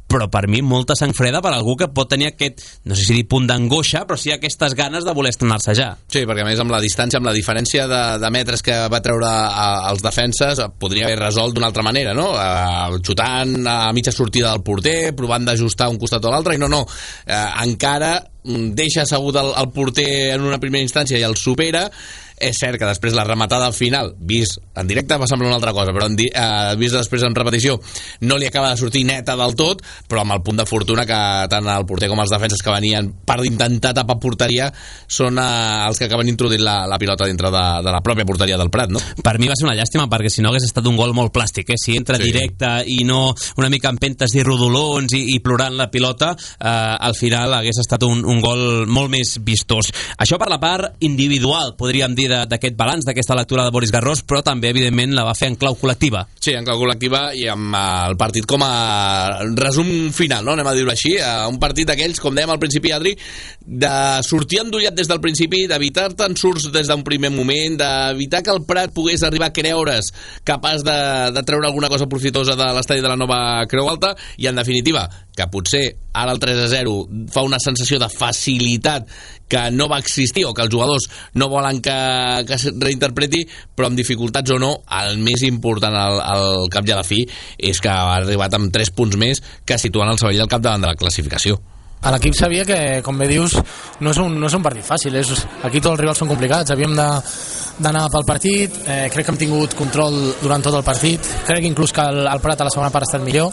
però per mi molta sang freda per algú que pot tenir aquest, no sé si dir punt d'angoixa, però sí aquestes ganes de voler estrenar-se ja. Sí, perquè a més amb la distància, amb la diferència de, de metres que va treure a, als defenses, podria haver resolt d'una altra manera, no? Uh, xutant a mitja sortida del porter, provant d'ajustar un costat o l'altre, i no, no, uh, encara deixa assegut el, el porter en una primera instància i el supera. És cert que després la rematada al final, vist en directe va semblar una altra cosa, però en di, eh, vist després en repetició no li acaba de sortir neta del tot, però amb el punt de fortuna que tant el porter com els defenses que venien per d'intentar tapar porteria són eh, els que acaben introduint la, la pilota dintre de, de la pròpia porteria del Prat, no? Per mi va ser una llàstima, perquè si no hagués estat un gol molt plàstic, eh? Si entra sí. directe i no una mica empentes i rodolons i, i plorant la pilota, eh, al final hagués estat un, un gol molt més vistós. Això per la part individual, podríem dir, d'aquest balanç, d'aquesta lectura de Boris Garrós, però també, evidentment, la va fer en clau col·lectiva. Sí, en clau col·lectiva i amb el partit com a resum final, no? Anem a dir-ho així, un partit d'aquells, com dèiem al principi, Adri, de sortir endollat des del principi, d'evitar-te ensurts des d'un primer moment, d'evitar que el Prat pogués arribar a creure's capaç de, de treure alguna cosa profitosa de l'estadi de la nova Creu Alta, i en definitiva, que potser ara el tres a zero fa una sensació de facilitat que no va existir o que els jugadors no volen que, que es reinterpreti, però amb dificultats o no, el més important al, al cap i a la fi és que ha arribat amb tres punts més que situen el Sabadell al capdavant de la classificació. A l'equip sabia que, com bé dius, no és un, no és un partit fàcil, és, aquí tots els rivals són complicats, havíem de d'anar pel partit, eh, crec que hem tingut control durant tot el partit, crec inclús que el, el Prat a la segona part ha estat millor,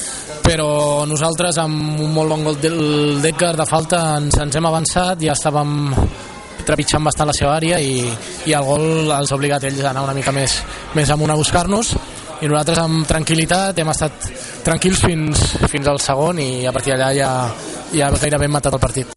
però nosaltres amb un molt bon gol del d'Edgar de falta ens, ens hem avançat, ja estàvem trepitjant bastant la seva àrea i, i el gol els ha obligat ells a anar una mica més, més amunt a buscar-nos, i nosaltres amb tranquil·litat hem estat tranquils fins, fins al segon, i a partir d'allà ja, ja gairebé hem matat el partit.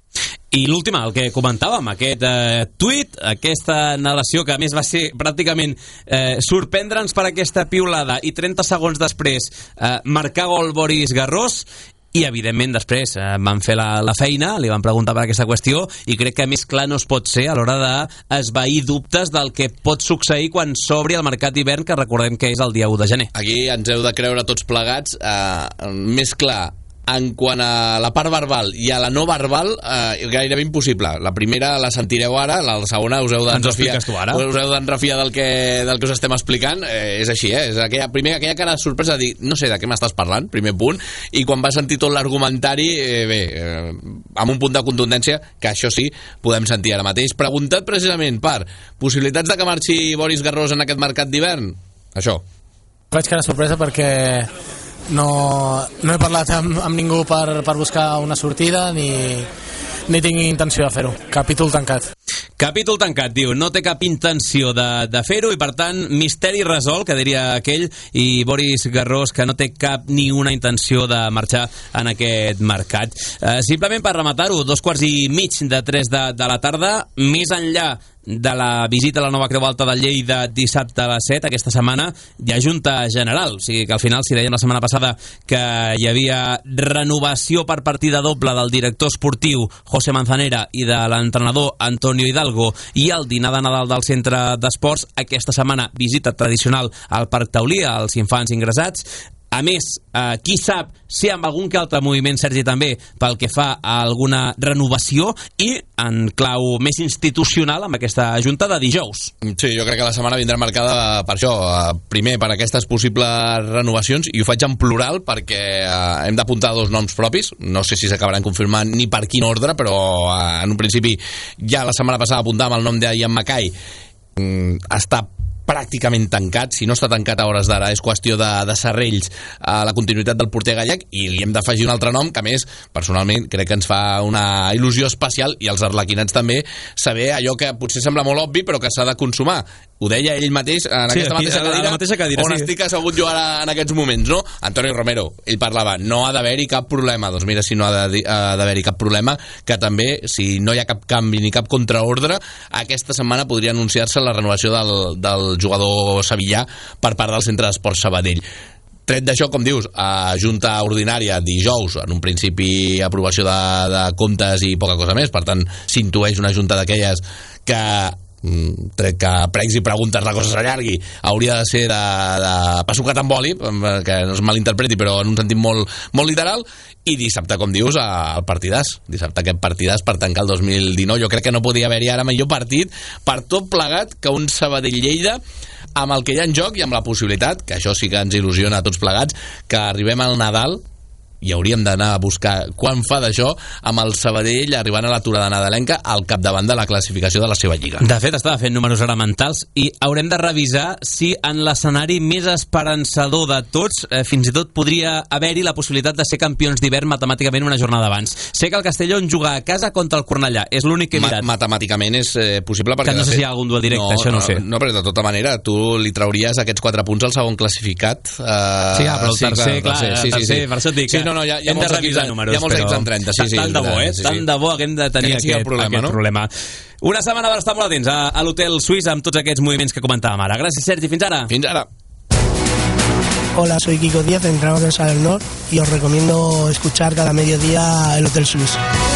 I l'última, el que comentàvem, aquest eh, tuit, aquesta narració que a més va ser pràcticament eh, sorprendre'ns per aquesta piulada, i trenta segons després eh, marcar gol Boris Garrós, i evidentment després eh, van fer la, la feina, li van preguntar per aquesta qüestió, i crec que més clar no es pot ser a l'hora d'esvair dubtes del que pot succeir quan s'obri el mercat d'hivern, que recordem que és el dia u de gener. Aquí ens heu de creure tots plegats, eh, més clar en quant a la part verbal i a la no verbal, eh, gairebé impossible. La primera la sentireu ara, la segona us heu d'enrefiar, us heu d'enrefiar del que, del que us estem explicant. Eh, és així, eh? És aquella, primer, aquella cara de sorpresa de dir, no sé de què m'estàs parlant, primer punt, i quan va sentir tot l'argumentari, eh, bé, eh, amb un punt de contundència, que això sí, podem sentir ara mateix. Preguntat precisament per possibilitats de que marxi Boris Garrós en aquest mercat d'hivern, això. Vaig quedar sorpresa perquè no, no he parlat amb, amb ningú per, per buscar una sortida, ni, ni tinc intenció de fer-ho. Capítol tancat. Capítol tancat, diu, no té cap intenció de, de fer-ho, i per tant misteri resolt, que diria aquell, i Boris Garrós que no té cap ni una intenció de marxar en aquest mercat. Eh, simplement per rematar-ho, dos quarts i mig de tres de, de la tarda, més enllà de la visita a la nova Creu Alta de Lleida dissabte a les set, aquesta setmana hi ha Junta General, o sigui que al final, si dèiem la setmana passada que hi havia renovació per partida doble del director esportiu José Manzanera i de l'entrenador Antonio Hidalgo, i el dinar de Nadal del centre d'esports, aquesta setmana visita tradicional al Parc Taulí als infants ingressats. A més, eh, qui sap si amb algun que altre moviment, Sergi, també pel que fa a alguna renovació, i en clau més institucional amb aquesta junta de dijous. Sí, jo crec que la setmana vindrà marcada per això, primer per aquestes possibles renovacions, i ho faig en plural perquè eh, hem d'apuntar dos noms propis, no sé si s'acabaran confirmant ni per quin ordre, però eh, en un principi ja la setmana passada apuntàvem el nom d'Ian Mackay, mm, està pràcticament tancat, si no està tancat a hores d'ara és qüestió de, de serrells a la continuïtat del porter gallec, i li hem d'afegir un altre nom que a més, personalment, crec que ens fa una il·lusió especial, i els arlequinats també, saber allò que potser sembla molt obvi però que s'ha de consumar. Ho deia ell mateix en sí, aquesta aquí, mateixa cadira, la mateixa cadira on sí. estic assegut jo ara en aquests moments, no? Antonio Romero, ell parlava, no ha d'haver-hi cap problema. Doncs mira, si no ha d'haver-hi cap problema, que també, si no hi ha cap canvi ni cap contraordre, aquesta setmana podria anunciar-se la renovació del, del jugador sevillà per part del Centre d'Esports Sabadell. Tret d'això, com dius, a junta ordinària dijous, en un principi aprovació de, de comptes i poca cosa més, per tant s'intueix una junta d'aquelles que trec que pregs i preguntes la cosa s'allargui, hauria de ser de, de passucat amb oli, que no es malinterpreti, però en un sentit molt, molt literal. I dissabte, com dius, el partidàs. Dissabte aquest partidàs per tancar el dos mil dinou. Jo crec que no podia haver-hi ara millor partit per tot plegat que un Sabadell-Lleida, amb el que hi ha en joc i amb la possibilitat, que això sí que ens il·lusiona a tots plegats, que arribem al Nadal i hauríem d'anar a buscar quan fa d'això, amb el Sabadell arribant a l'aturada nadalenca al capdavant de la classificació de la seva lliga. De fet, estava fent números elementals i haurem de revisar si en l'escenari més esperançador de tots, eh, fins i tot podria haver-hi la possibilitat de ser campions d'hivern matemàticament una jornada abans. Sé que el Castelló en juga a casa contra el Cornellà, és l'únic que he mirat. Ma matemàticament és eh, possible perquè... Que no sé si hi ha algun duel directe, no, això no ho sé. No, però de tota manera, tu li trauries aquests quatre punts al segon classificat. Eh, sí, però el sí, tercer, clar, clar, el sí, tercer, sí, sí. per això et dic que... Sí, no, no, hi ha, hi ha hem de molts revisar equips, números, hi ha molts però... equips en trenta, sí, sí. Tant de bo, eh? Sí, sí. Tant de bo que hem de tenir aquest, aquest, problema, aquest no? problema. Una setmana per estar molt atents a, a l'Hotel Suís amb tots aquests moviments que comentàvem ara. Gràcies, Sergi. Fins ara. Fins ara. Hola, soy Kiko Díaz, entrenador del Sala del Nord, y os recomiendo escuchar cada mediodía el Hotel Suís.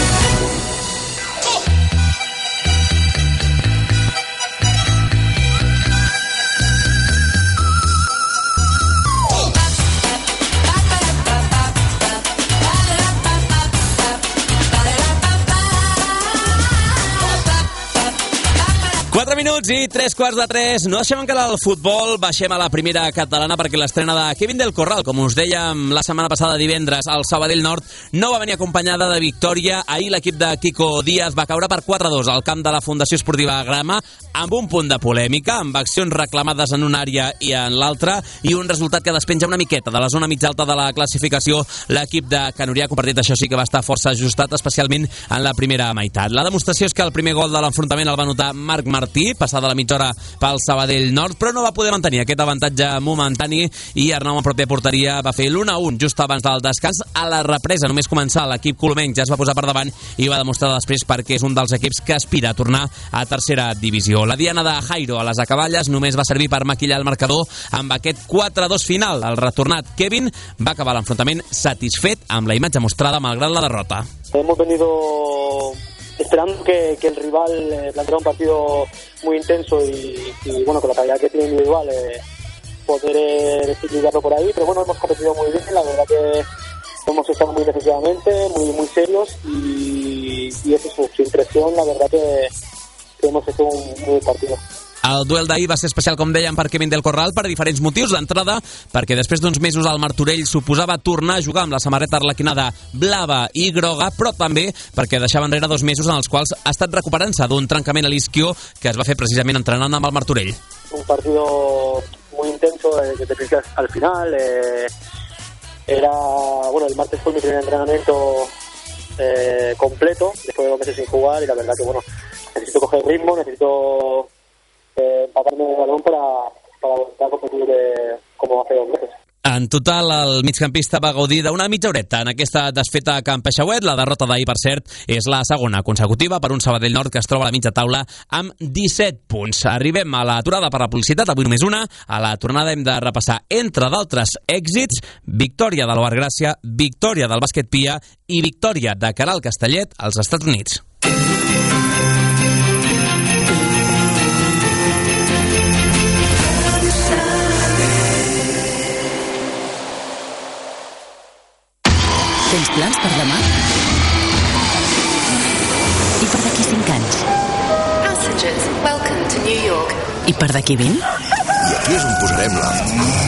quatre minuts i tres quarts de tres. No deixem encara el futbol, baixem a la primera catalana perquè l'estrena de Kevin del Corral, com us dèiem la setmana passada divendres, al Sabadell Nord, no va venir acompanyada de victòria. Ahir l'equip de Kiko Díaz va caure per quatre a dos al camp de la Fundació Esportiva Grama, amb un punt de polèmica, amb accions reclamades en una àrea i en l'altra, i un resultat que despenja una miqueta de la zona mitja alta de la classificació. L'equip de Canurià, compartit, això sí que va estar força ajustat, especialment en la primera meitat. La demostració és que el primer gol de l'enfrontament el va anotar Marc Martí, passada la mitja hora pel Sabadell Nord, però no va poder mantenir aquest avantatge momentani i Arnau en pròpia porteria va fer l'u a un just abans del descans. A la represa, només començar, l'equip colomenc ja es va posar per davant i va demostrar després perquè és un dels equips que aspira a tornar a tercera divisió. La diana de Jairo a les acaballes només va servir per maquillar el marcador amb aquest quatre a dos final. El retornat Kevin va acabar l'enfrontament satisfet amb la imatge mostrada malgrat la derrota. Hemos venido esperando que, que el rival eh, planteara un partido muy intenso y, y bueno, con la calidad que tiene individual eh, poder eh, desequilibrarlo por ahí, pero bueno, hemos competido muy bien, la verdad que hemos estado muy defensivamente, muy muy serios y, y eso es su impresión, la verdad que, que hemos hecho un muy buen partido. El duel d'ahir va ser especial, com dèiem, per Kevin del Corral per diferents motius. D'entrada, perquè després d'uns mesos al Martorell suposava tornar a jugar amb la samarreta arlequinada blava i groga, però també perquè deixava enrere dos mesos en els quals ha estat recuperant-se d'un trencament a l'isquió que es va fer precisament entrenant amb el Martorell. Un partido muy intenso desde el principio al final. Eh, era, bueno, el martes fue mi primer entrenamiento eh, completo, después de dos meses sin jugar, y la verdad que, bueno, necesito coger ritmo, necesito Eh, empaparme el balón para, para volver a competir eh, como hace dos meses. En total, el migcampista va gaudir d'una mitja horeta en aquesta desfeta a Can Peixauet. La derrota d'ahir, per cert, és la segona consecutiva per un Sabadell Nord que es troba a la mitja taula amb disset punts. Arribem a l'aturada per la publicitat, avui només una. A la tornada hem de repassar, entre d'altres èxits, victòria de l'Oar Gràcia, victòria del Bàsquet Pia i victòria de Caral Castellet als Estats Units. Tens plans per demà? I per d'aquí cinc anys? Passengers, welcome to New York. I per d'aquí vint? I aquí és on posarem la...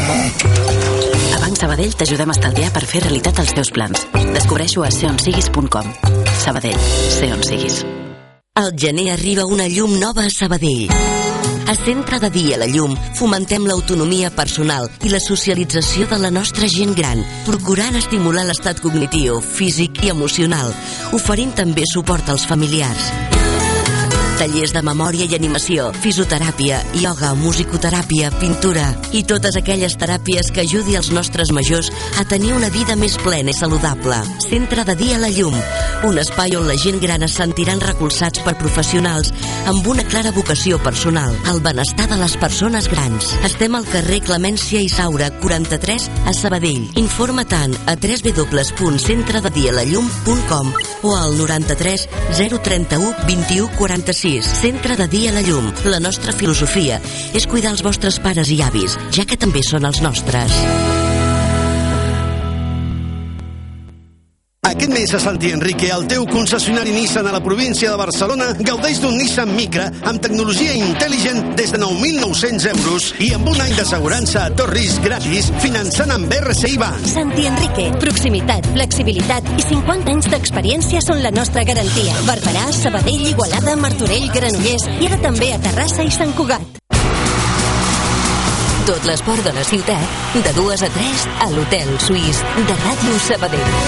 A Banc Sabadell t'ajudem a estalviar per fer realitat els teus plans. Descobreixo a ser on siguis punt com. Sabadell, ser on siguis. Al gener arriba una llum nova a Sabadell. A Centre de Dia La Llum fomentem l'autonomia personal i la socialització de la nostra gent gran, procurant estimular l'estat cognitiu, físic i emocional, oferint també suport als familiars. Tallers de memòria i animació, fisioteràpia, ioga, musicoteràpia, pintura i totes aquelles teràpies que ajudi els nostres majors a tenir una vida més plena i saludable. Centre de Dia La Llum, un espai on la gent gran es sentiran recolzats per professionals amb una clara vocació personal, el benestar de les persones grans. Estem al carrer Clemència i Saura, quaranta-tres, a Sabadell. Informa-te'n a w w w punt centre de dia la llum punt com o al noranta-tres zero trenta-u vint-i-u quaranta-cinc. sis. Centre de dia a la llum. La nostra filosofia és cuidar els vostres pares i avis, ja que també són els nostres. Aquest mes a Santi Enrique, el teu concessionari Nissan a la província de Barcelona, gaudeix d'un Nissan Micra amb tecnologia intel·ligent des de nou mil nou-cents euros i amb un any d'assegurança a tot risc gratis, finançant amb R C I Bank. Santi Enrique, proximitat, flexibilitat i cinquanta anys d'experiència són la nostra garantia. Barberà, Sabadell, Igualada, Martorell, Granollers i ara també a Terrassa i Sant Cugat. Tot l'esport de la ciutat, de dues a tres, a l'Hotel Suís de Ràdio Sabadell.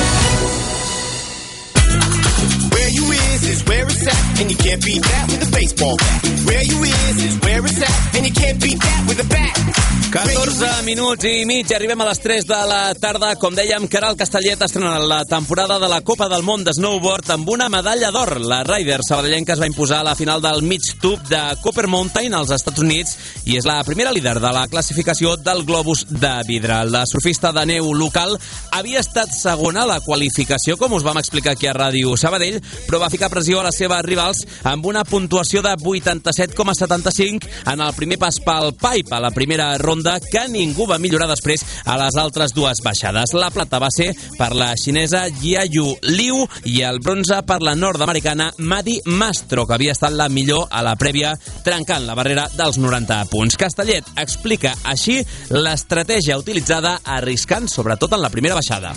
Where you is is where it's at, and you can't beat that with a baseball bat. Where you is is where it's at, and you can't beat that with a bat. catorze minuts i mig, arribem a les tres de la tarda. Com dèiem, Caral Castellet estrena la temporada de la Copa del Món de Snowboard amb una medalla d'or. La Ryder sabadellenca es va imposar a la final del mig tub de Copper Mountain als Estats Units i és la primera líder de la classificació del globus de vidre. La surfista de neu local havia estat segona a la qualificació, com us vam explicar aquí a Ràdio Sabadell, però va ficar pressió a les seves rivals amb una puntuació de vuitanta-set coma setanta-cinc en el primer pas pel pipe a la primera ronda, que ningú va millorar després a les altres dues baixades. La plata va ser per la xinesa Jiayu Liu i el bronze per la nord-americana Madi Mastro, que havia estat la millor a la prèvia, trencant la barrera dels noranta punts. Castellet explica així l'estratègia utilitzada arriscant, sobretot en la primera baixada.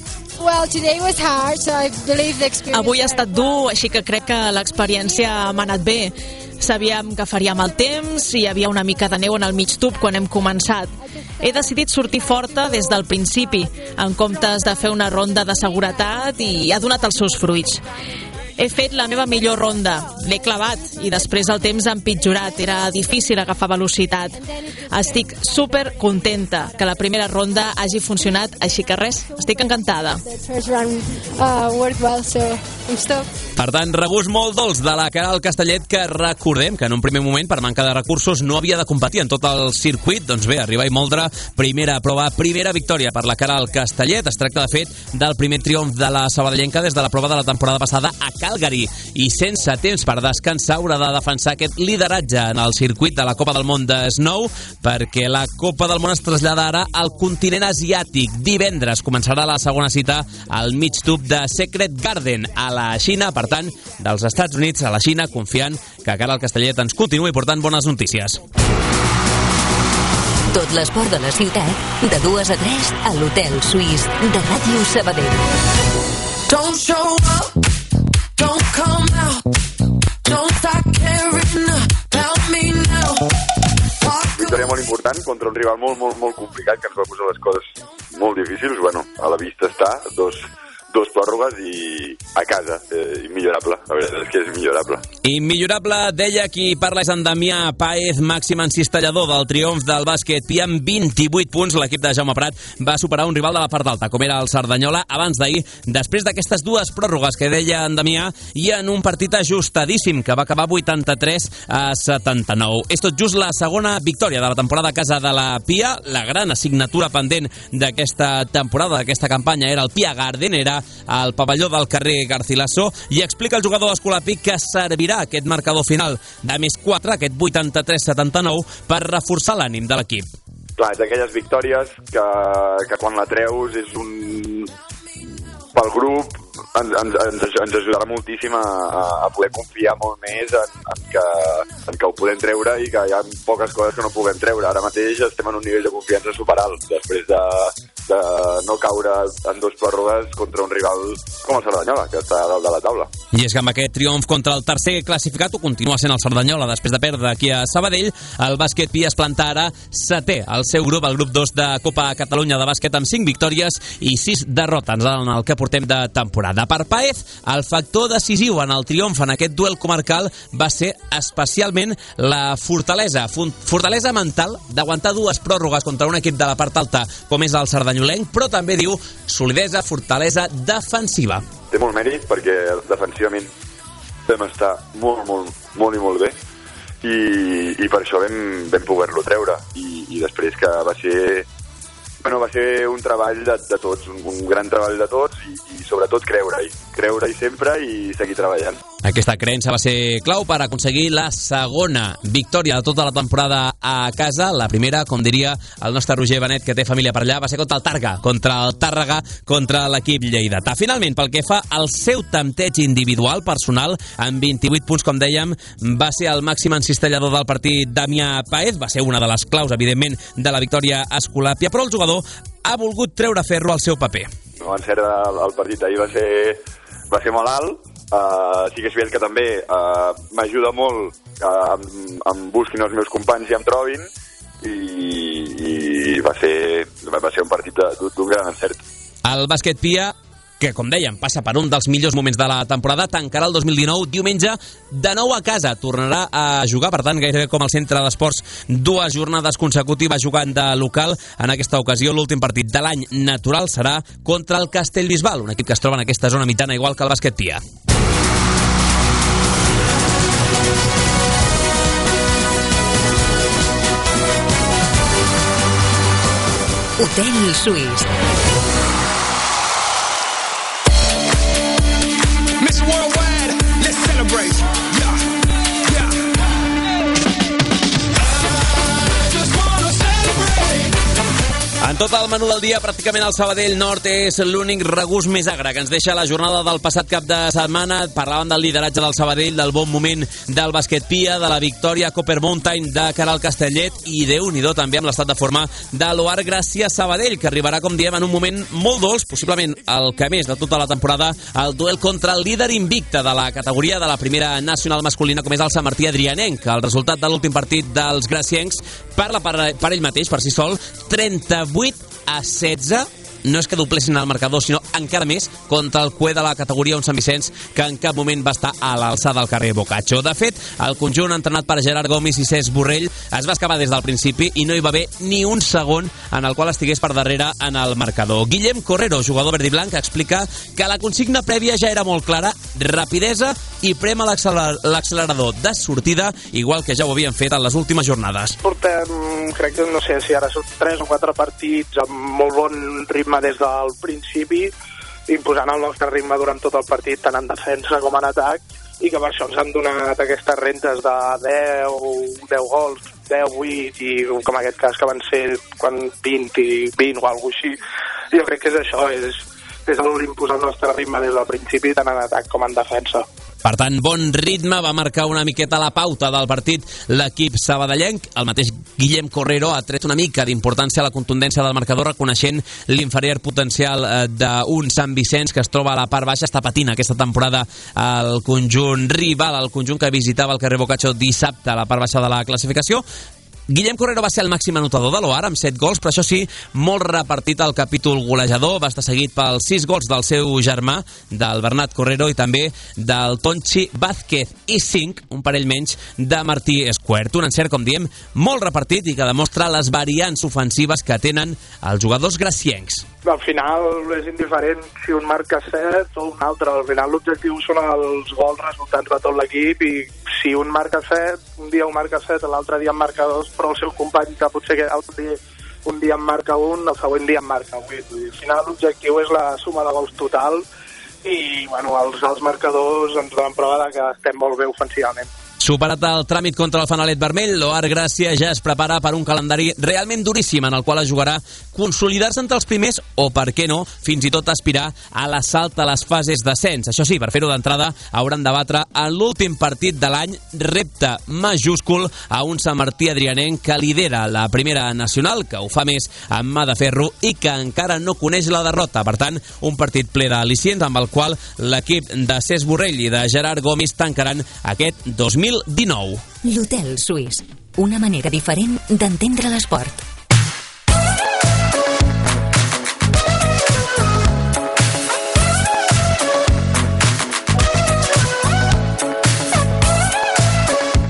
Avui ha estat dur, així que crec que l'experiència m'ha anat bé. Sabíem que faríem el temps i hi havia una mica de neu en el mig tub quan hem començat. He decidit sortir forta des del principi, en comptes de fer una ronda de seguretat, i ha donat els seus fruits. He fet la meva millor ronda, l'he clavat i després el temps ha empitjorat, era difícil agafar velocitat. Estic super contenta que la primera ronda hagi funcionat, així que res, estic encantada. Per tant, regust molt dolç de la Caral Castellet, que recordem que en un primer moment, per manca de recursos, no havia de competir en tot el circuit. Doncs bé, arriba i moldre, primera prova, primera victòria per la Caral Castellet. Es tracta, de fet, del primer triomf de la sabadellenca des de la prova de la temporada passada a Calgary, i sense temps per descansar haurà de defensar aquest lideratge en el circuit de la Copa del Món de Snow, perquè la Copa del Món es trasllada ara al continent asiàtic. Divendres començarà la segona cita al mig tub de Secret Garden a la Xina. Per tant, dels Estats Units a la Xina, confiant que Caral Castellet ens continuï portant bones notícies. Tot l'esport de la ciutat, de dues a tres, a l'Hotel Suís de Ràdio Sabadell. Don't show up, don't come out, don't start caring about me now. Victòria molt important contra un rival molt, molt, molt complicat, que ens va posar les coses molt difícils. Bueno, a la vista està, dos, dos pròrrogues i a casa, eh, immillorable. La veritat és que és millorable. Immillorable, deia qui parla, és en Damià Páez, màxim encistellador del triomf del bàsquet Pia amb vint-i-vuit punts. L'equip de Jaume Prat va superar un rival de la part alta, com era el Cerdanyola, abans d'ahir, després d'aquestes dues pròrrogues que deia en Damià, i en un partit ajustadíssim, que va acabar vuitanta-tres a setanta-nou. És tot just la segona victòria de la temporada a casa de la Pia. La gran assignatura pendent d'aquesta temporada, d'aquesta campanya, era el Pia Garden, era al pavelló del carrer Garcilaso, i explica el jugador escolàpic que servirà aquest marcador final de més quatre, aquest vuitanta-tres a setanta-nou, per reforçar l'ànim de l'equip. Clar, és aquelles victòries que, que quan la treus és un... pel grup ens, ens, ens, ens ajudarà moltíssim a, a poder confiar molt més en, en, que, en que ho podem treure, i que hi ha poques coses que no puguem treure. Ara mateix estem en un nivell de confiança superalt després de, de no caure en dos pròrrogues contra un rival com el Cerdanyola, que està a dalt de la taula. I és que amb aquest triomf contra el tercer classificat, ho continua sent el Cerdanyola després de perdre aquí a Sabadell, el bàsquet Pia es planta ara setè al seu grup, el grup dos de Copa Catalunya de bàsquet, amb cinc victòries i sis derrotes en el que portem de temporada. Per Páez, el factor decisiu en el triomf en aquest duel comarcal va ser especialment la fortalesa, fortalesa mental d'aguantar dues pròrrogues contra un equip de la part alta com és el sardanyolenc, però també diu solidesa, fortalesa defensiva. Té molt mèrit perquè defensivament vam estar molt, molt, molt i molt bé, i, i per això vam, vam poder-lo treure, i, i després que va ser... Bueno, va ser un treball de, de tots, un, un gran treball de tots, i, i sobretot creure-hi. Creure-hi sempre i seguir treballant. Aquesta creença va ser clau per aconseguir la segona victòria de tota la temporada a casa. La primera, com diria el nostre Roger Benet, que té família per allà, va ser contra el Tàrrega, contra el Tàrrega, contra l'equip lleidatà. Finalment, pel que fa al seu tempteig individual personal, amb vint-i-vuit punts, com dèiem, va ser el màxim encistellador del partit Damià Paez. Va ser una de les claus, evidentment, de la victòria escolàpia, però el jugador ha volgut treure ferro al seu paper. No, en cert, el, el partit d'ahir va ser, va ser molt alt. Uh, sí que és veritat que també uh, m'ajuda molt que em, em busquin els meus companys i em trobin, i, i va, ser, va ser un partit d'un gran encert. El bàsquet Pia, que com dèiem passa per un dels millors moments de la temporada, tancarà el dos mil dinou diumenge de nou a casa, tornarà a jugar, per tant gairebé com el centre d'esports, dues jornades consecutives jugant de local. En aquesta ocasió l'últim partit de l'any natural serà contra el Castellbisbal, un equip que es troba en aquesta zona mitjana igual que el bàsquet Pia. Hotel Suís. Miss Worldwide, let's celebrate. Yeah, yeah. Just wanna celebrate. En tot el menú del dia, pràcticament el Sabadell Nord és l'únic regust més agre que ens deixa la jornada del passat cap de setmana. Parlaven del lideratge del Sabadell, del bon moment del bàsquet Pia, de la victòria Copper Mountain de cara al Castellet, i Déu-n'hi-do també amb l'estat de forma de l'Oar Gràcia Sabadell, que arribarà, com diem, en un moment molt dolç, possiblement el que més de tota la temporada, el duel contra el líder invicte de la categoria de la primera nacional masculina, com és el Sant Martí Adrianenc. El resultat de l'últim partit dels graciencs parla per, per ell mateix, per si sol, trenta-vuit a setze. No és que doblessin el marcador, sinó encara més contra el cue de la categoria, un Sant Vicenç que en cap moment va estar a l'alçada del carrer Boccaccio. De fet, el conjunt entrenat per Gerard Gomis i Cesc Borrell es va excavar des del principi i no hi va haver ni un segon en el qual estigués per darrere en el marcador. Guillem Correro, jugador verd i blanc, explica que la consigna prèvia ja era molt clara: rapidesa i prema l'accelerador de sortida, igual que ja ho havien fet en les últimes jornades. Portem, crec que no sé si ara són tres o quatre partits amb molt bon ritme des del principi, imposant el nostre ritme durant tot el partit, tant en defensa com en atac, i que per això ens han donat aquestes rentes de deu, deu gols, deu, vuit, i com aquest cas que van ser quan vint i vint o alguna cosa així. Jo crec que és això, és, és l'imposar el nostre ritme des del principi, tant en atac com en defensa. Per tant, bon ritme, va marcar una miqueta la pauta del partit l'equip sabadellenc. El mateix Guillem Correro ha tret una mica d'importància a la contundència del marcador, reconeixent l'inferior potencial d'un Sant Vicenç que es troba a la part baixa. Està patint aquesta temporada el conjunt rival, el conjunt que visitava el carrer Boccaccio dissabte a la part baixa de la classificació. Guillem Correro va ser el màxim anotador de l'Oar amb set gols, però això sí, molt repartit el capítol golejador. Va estar seguit pels sis gols del seu germà, del Bernat Correro, i també del Tonchi Vázquez, i cinc, un parell menys, de Martí Esquert. Un encert, com diem, molt repartit i que demostra les variants ofensives que tenen els jugadors graciencs. Al final és indiferent si un marca set o un altre. Al final l'objectiu són els gols resultants de tot l'equip, i si un marca set, un dia un marca set, l'altre dia en marca dos, però el seu company que potser que dia, un dia en marca un, el següent dia en marca vuit. Al final l'objectiu és la suma de gols total, i bueno, els alts marcadors ens donen prova de que estem molt bé ofensivament. Superat el tràmit contra el Fanalet Vermell, l'Oar Gràcia ja es prepara per un calendari realment duríssim en el qual es jugarà consolidar-se entre els primers o, per què no, fins i tot aspirar a l'assalt a les fases d'ascens. Això sí, per fer-ho d'entrada hauran de batre en l'últim partit de l'any, repte majúscul a un Sant Martí Adrianenc que lidera la primera nacional, que ho fa més amb mà de ferro i que encara no coneix la derrota. Per tant, un partit ple d'al·licients amb el qual l'equip de Cesc Borrell i de Gerard Gomis tancaran aquest dos mil dinou. L'Hotel Suís, una manera diferent d'entendre l'esport. En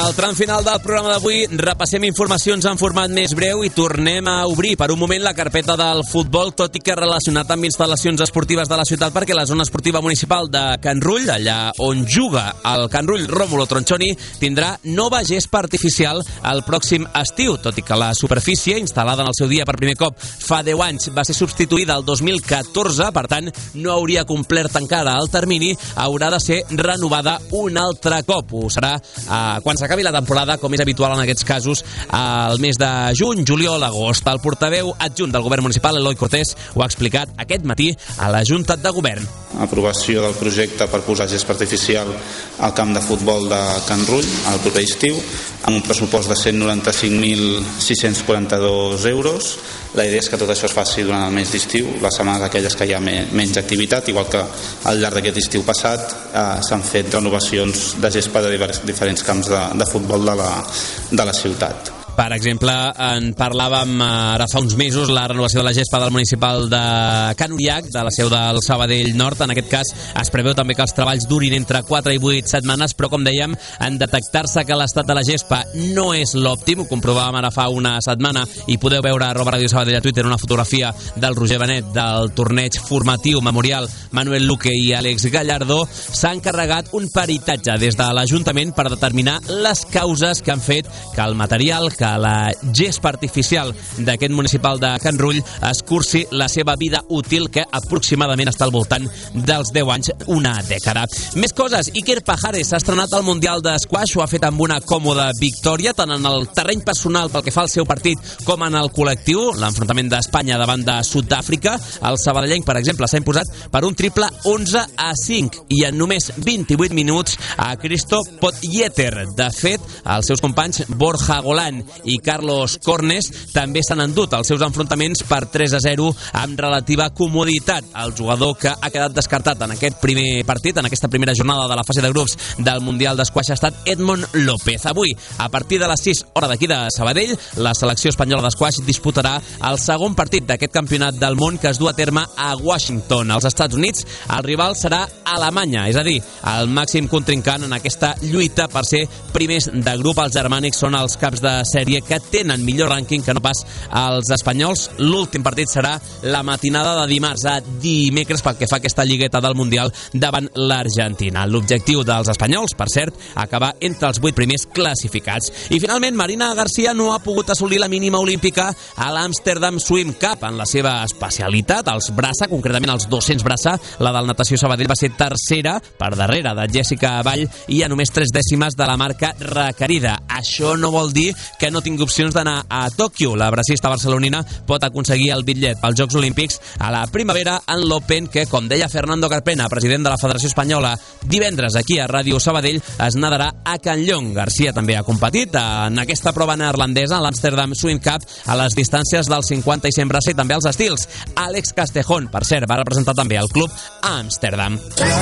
el tram final del programa d'avui repassem informacions en format més breu i tornem a obrir per un moment la carpeta del futbol, tot i que relacionat amb instal·lacions esportives de la ciutat, perquè la zona esportiva municipal de Can Rull, allà on juga el Can Rull Rómulo Tronchoni, tindrà nova gespa artificial el pròxim estiu, tot i que la superfície, instal·lada en el seu dia per primer cop fa deu anys, va ser substituïda el dos mil catorze, per tant no hauria complert encara el termini, haurà de ser renovada un altre cop. Ho serà eh, quan s'acabi la temporada, com és habitual en aquests casos, al mes de juny, juliol, agost. El portaveu adjunt del govern municipal, Eloi Cortés, ho ha explicat aquest matí a la Junta de Govern. Aprovació del projecte per posar gespa artificial al camp de futbol de Can Rull el proper estiu, amb un pressupost de cent noranta-cinc mil sis-cents quaranta-dos euros. La idea és que tot això es faci durant el mes d'estiu, les setmanes aquelles que hi ha menys activitat, igual que al llarg d'aquest estiu passat eh, s'han fet renovacions de gespa de diferents camps de, de futbol de la, de la ciutat. Per exemple, en parlàvem ara fa uns mesos la renovació de la gespa del municipal de Can Uriac, de la seu del Sabadell Nord. En aquest cas es preveu també que els treballs durin entre quatre i vuit setmanes, però com dèiem, en detectar-se que l'estat de la gespa no és l'òptim, ho comprovàvem ara fa una setmana i podeu veure a arroba Ràdio Sabadell a Twitter una fotografia del Roger Benet del torneig formatiu memorial Manuel Luque i Àlex Gallardó, s'ha encarregat un peritatge des de l'Ajuntament per determinar les causes que han fet que el material, que la gespa artificial d'aquest municipal de Can Rull escurci la seva vida útil, que aproximadament està al voltant dels deu anys, una dècada. Més coses. Iker Pajares s'ha estrenat al Mundial d'Esquaix, ho ha fet amb una còmoda victòria, tant en el terreny personal pel que fa al seu partit com en el col·lectiu, l'enfrontament d'Espanya davant de Sud-àfrica. El sabadellenc, per exemple, s'ha imposat per un triple onze a cinc i en només vint-i-vuit minuts a Cristo Potjeter. De fet, els seus companys Borja Golán i Carlos Cornes també s'han endut els seus enfrontaments per tres a zero amb relativa comoditat. El jugador que ha quedat descartat en aquest primer partit, en aquesta primera jornada de la fase de grups del Mundial d'Esquaix, ha estat Edmond López. Avui, a partir de les sis, hora d'aquí de Sabadell, la selecció espanyola d'Esquaix disputarà el segon partit d'aquest campionat del món que es du a terme a Washington, als Estats Units. El rival serà Alemanya, és a dir, el màxim contrincant en aquesta lluita per ser primers de grup. Els germànics són els caps de sèrie que tenen millor rànquing que no pas els espanyols. L'últim partit serà la matinada de dimarts a dimecres pel que fa a aquesta lligueta del Mundial davant l'Argentina. L'objectiu dels espanyols, per cert, acabar entre els vuit primers classificats. I finalment, Marina García no ha pogut assolir la mínima olímpica a l'Amsterdam Swim Cup en la seva especialitat, els braça, concretament els dos-cents braça. La del Natació Sabadell va ser tercera, per darrere de Jessica Vall, i a només tres dècimes de la marca requerida. Això no vol dir que no tingui opcions d'anar a Tòquio. La bracista barcelonina pot aconseguir el bitllet als Jocs Olímpics a la primavera en l'Open, que, com deia Fernando Carpena, president de la Federació Espanyola, divendres aquí a Ràdio Sabadell, es nadarà a Canllón. García també ha competit en aquesta prova neerlandesa, l'Amsterdam Swim Cup, a les distàncies dels cinquanta i cent braça i també als estils. Àlex Castejón, per cert, va representar també el club a Amsterdam.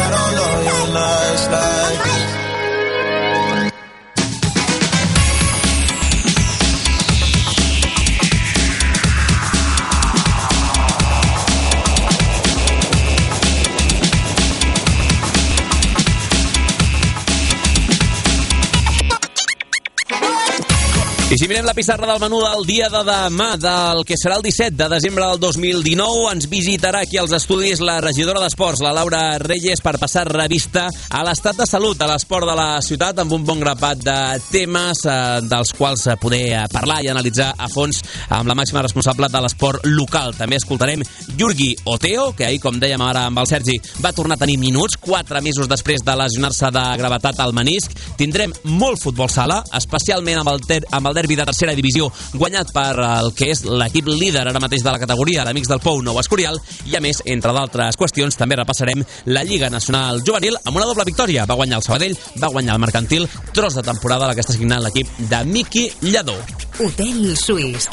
I si mirem la pissarra del menú del dia de demà, del que serà el disset de desembre del dos mil dinou, ens visitarà aquí als estudis la regidora d'Esports, la Laura Reyes, per passar revista a l'estat de salut de l'esport de la ciutat, amb un bon grapat de temes eh, dels quals poder parlar i analitzar a fons amb la màxima responsable de l'esport local. També escoltarem Jurgi Oteo, que ahir, com dèiem ara amb el Sergi, va tornar a tenir minuts, quatre mesos després de lesionar-se de gravetat al menisc. Tindrem molt futbol sala, especialment amb el, ter amb el derbi de tercera divisió, guanyat per el que és l'equip líder ara mateix de la categoria, l'Amics del Pou Nou Escorial, i a més, entre d'altres qüestions, també repassarem la Lliga Nacional Juvenil amb una doble victòria. Va guanyar el Sabadell, va guanyar el Mercantil, tros de temporada la que està signant l'equip de Miqui Lladó. Hotel Suís.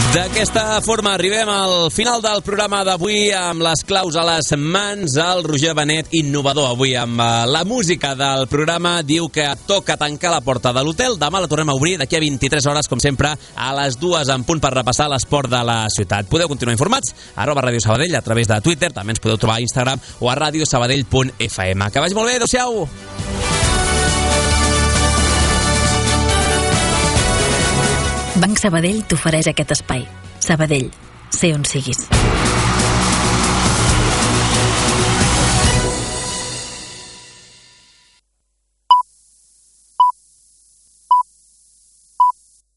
D'aquesta forma arribem al final del programa d'avui amb les claus a les mans. El Roger Benet, innovador avui amb la música del programa, diu que toca tancar la porta de l'hotel. Demà la tornem a obrir d'aquí a vint-i-tres hores, com sempre, a les dues en punt per repassar l'esport de la ciutat. Podeu continuar informats a arroba Ràdio Sabadell a través de Twitter, també ens podeu trobar a Instagram o a radiosabadell punt f m. Que vagi molt bé, adeu-siau! Banc Sabadell t'ofereix aquest espai. Sabadell, sé on siguis.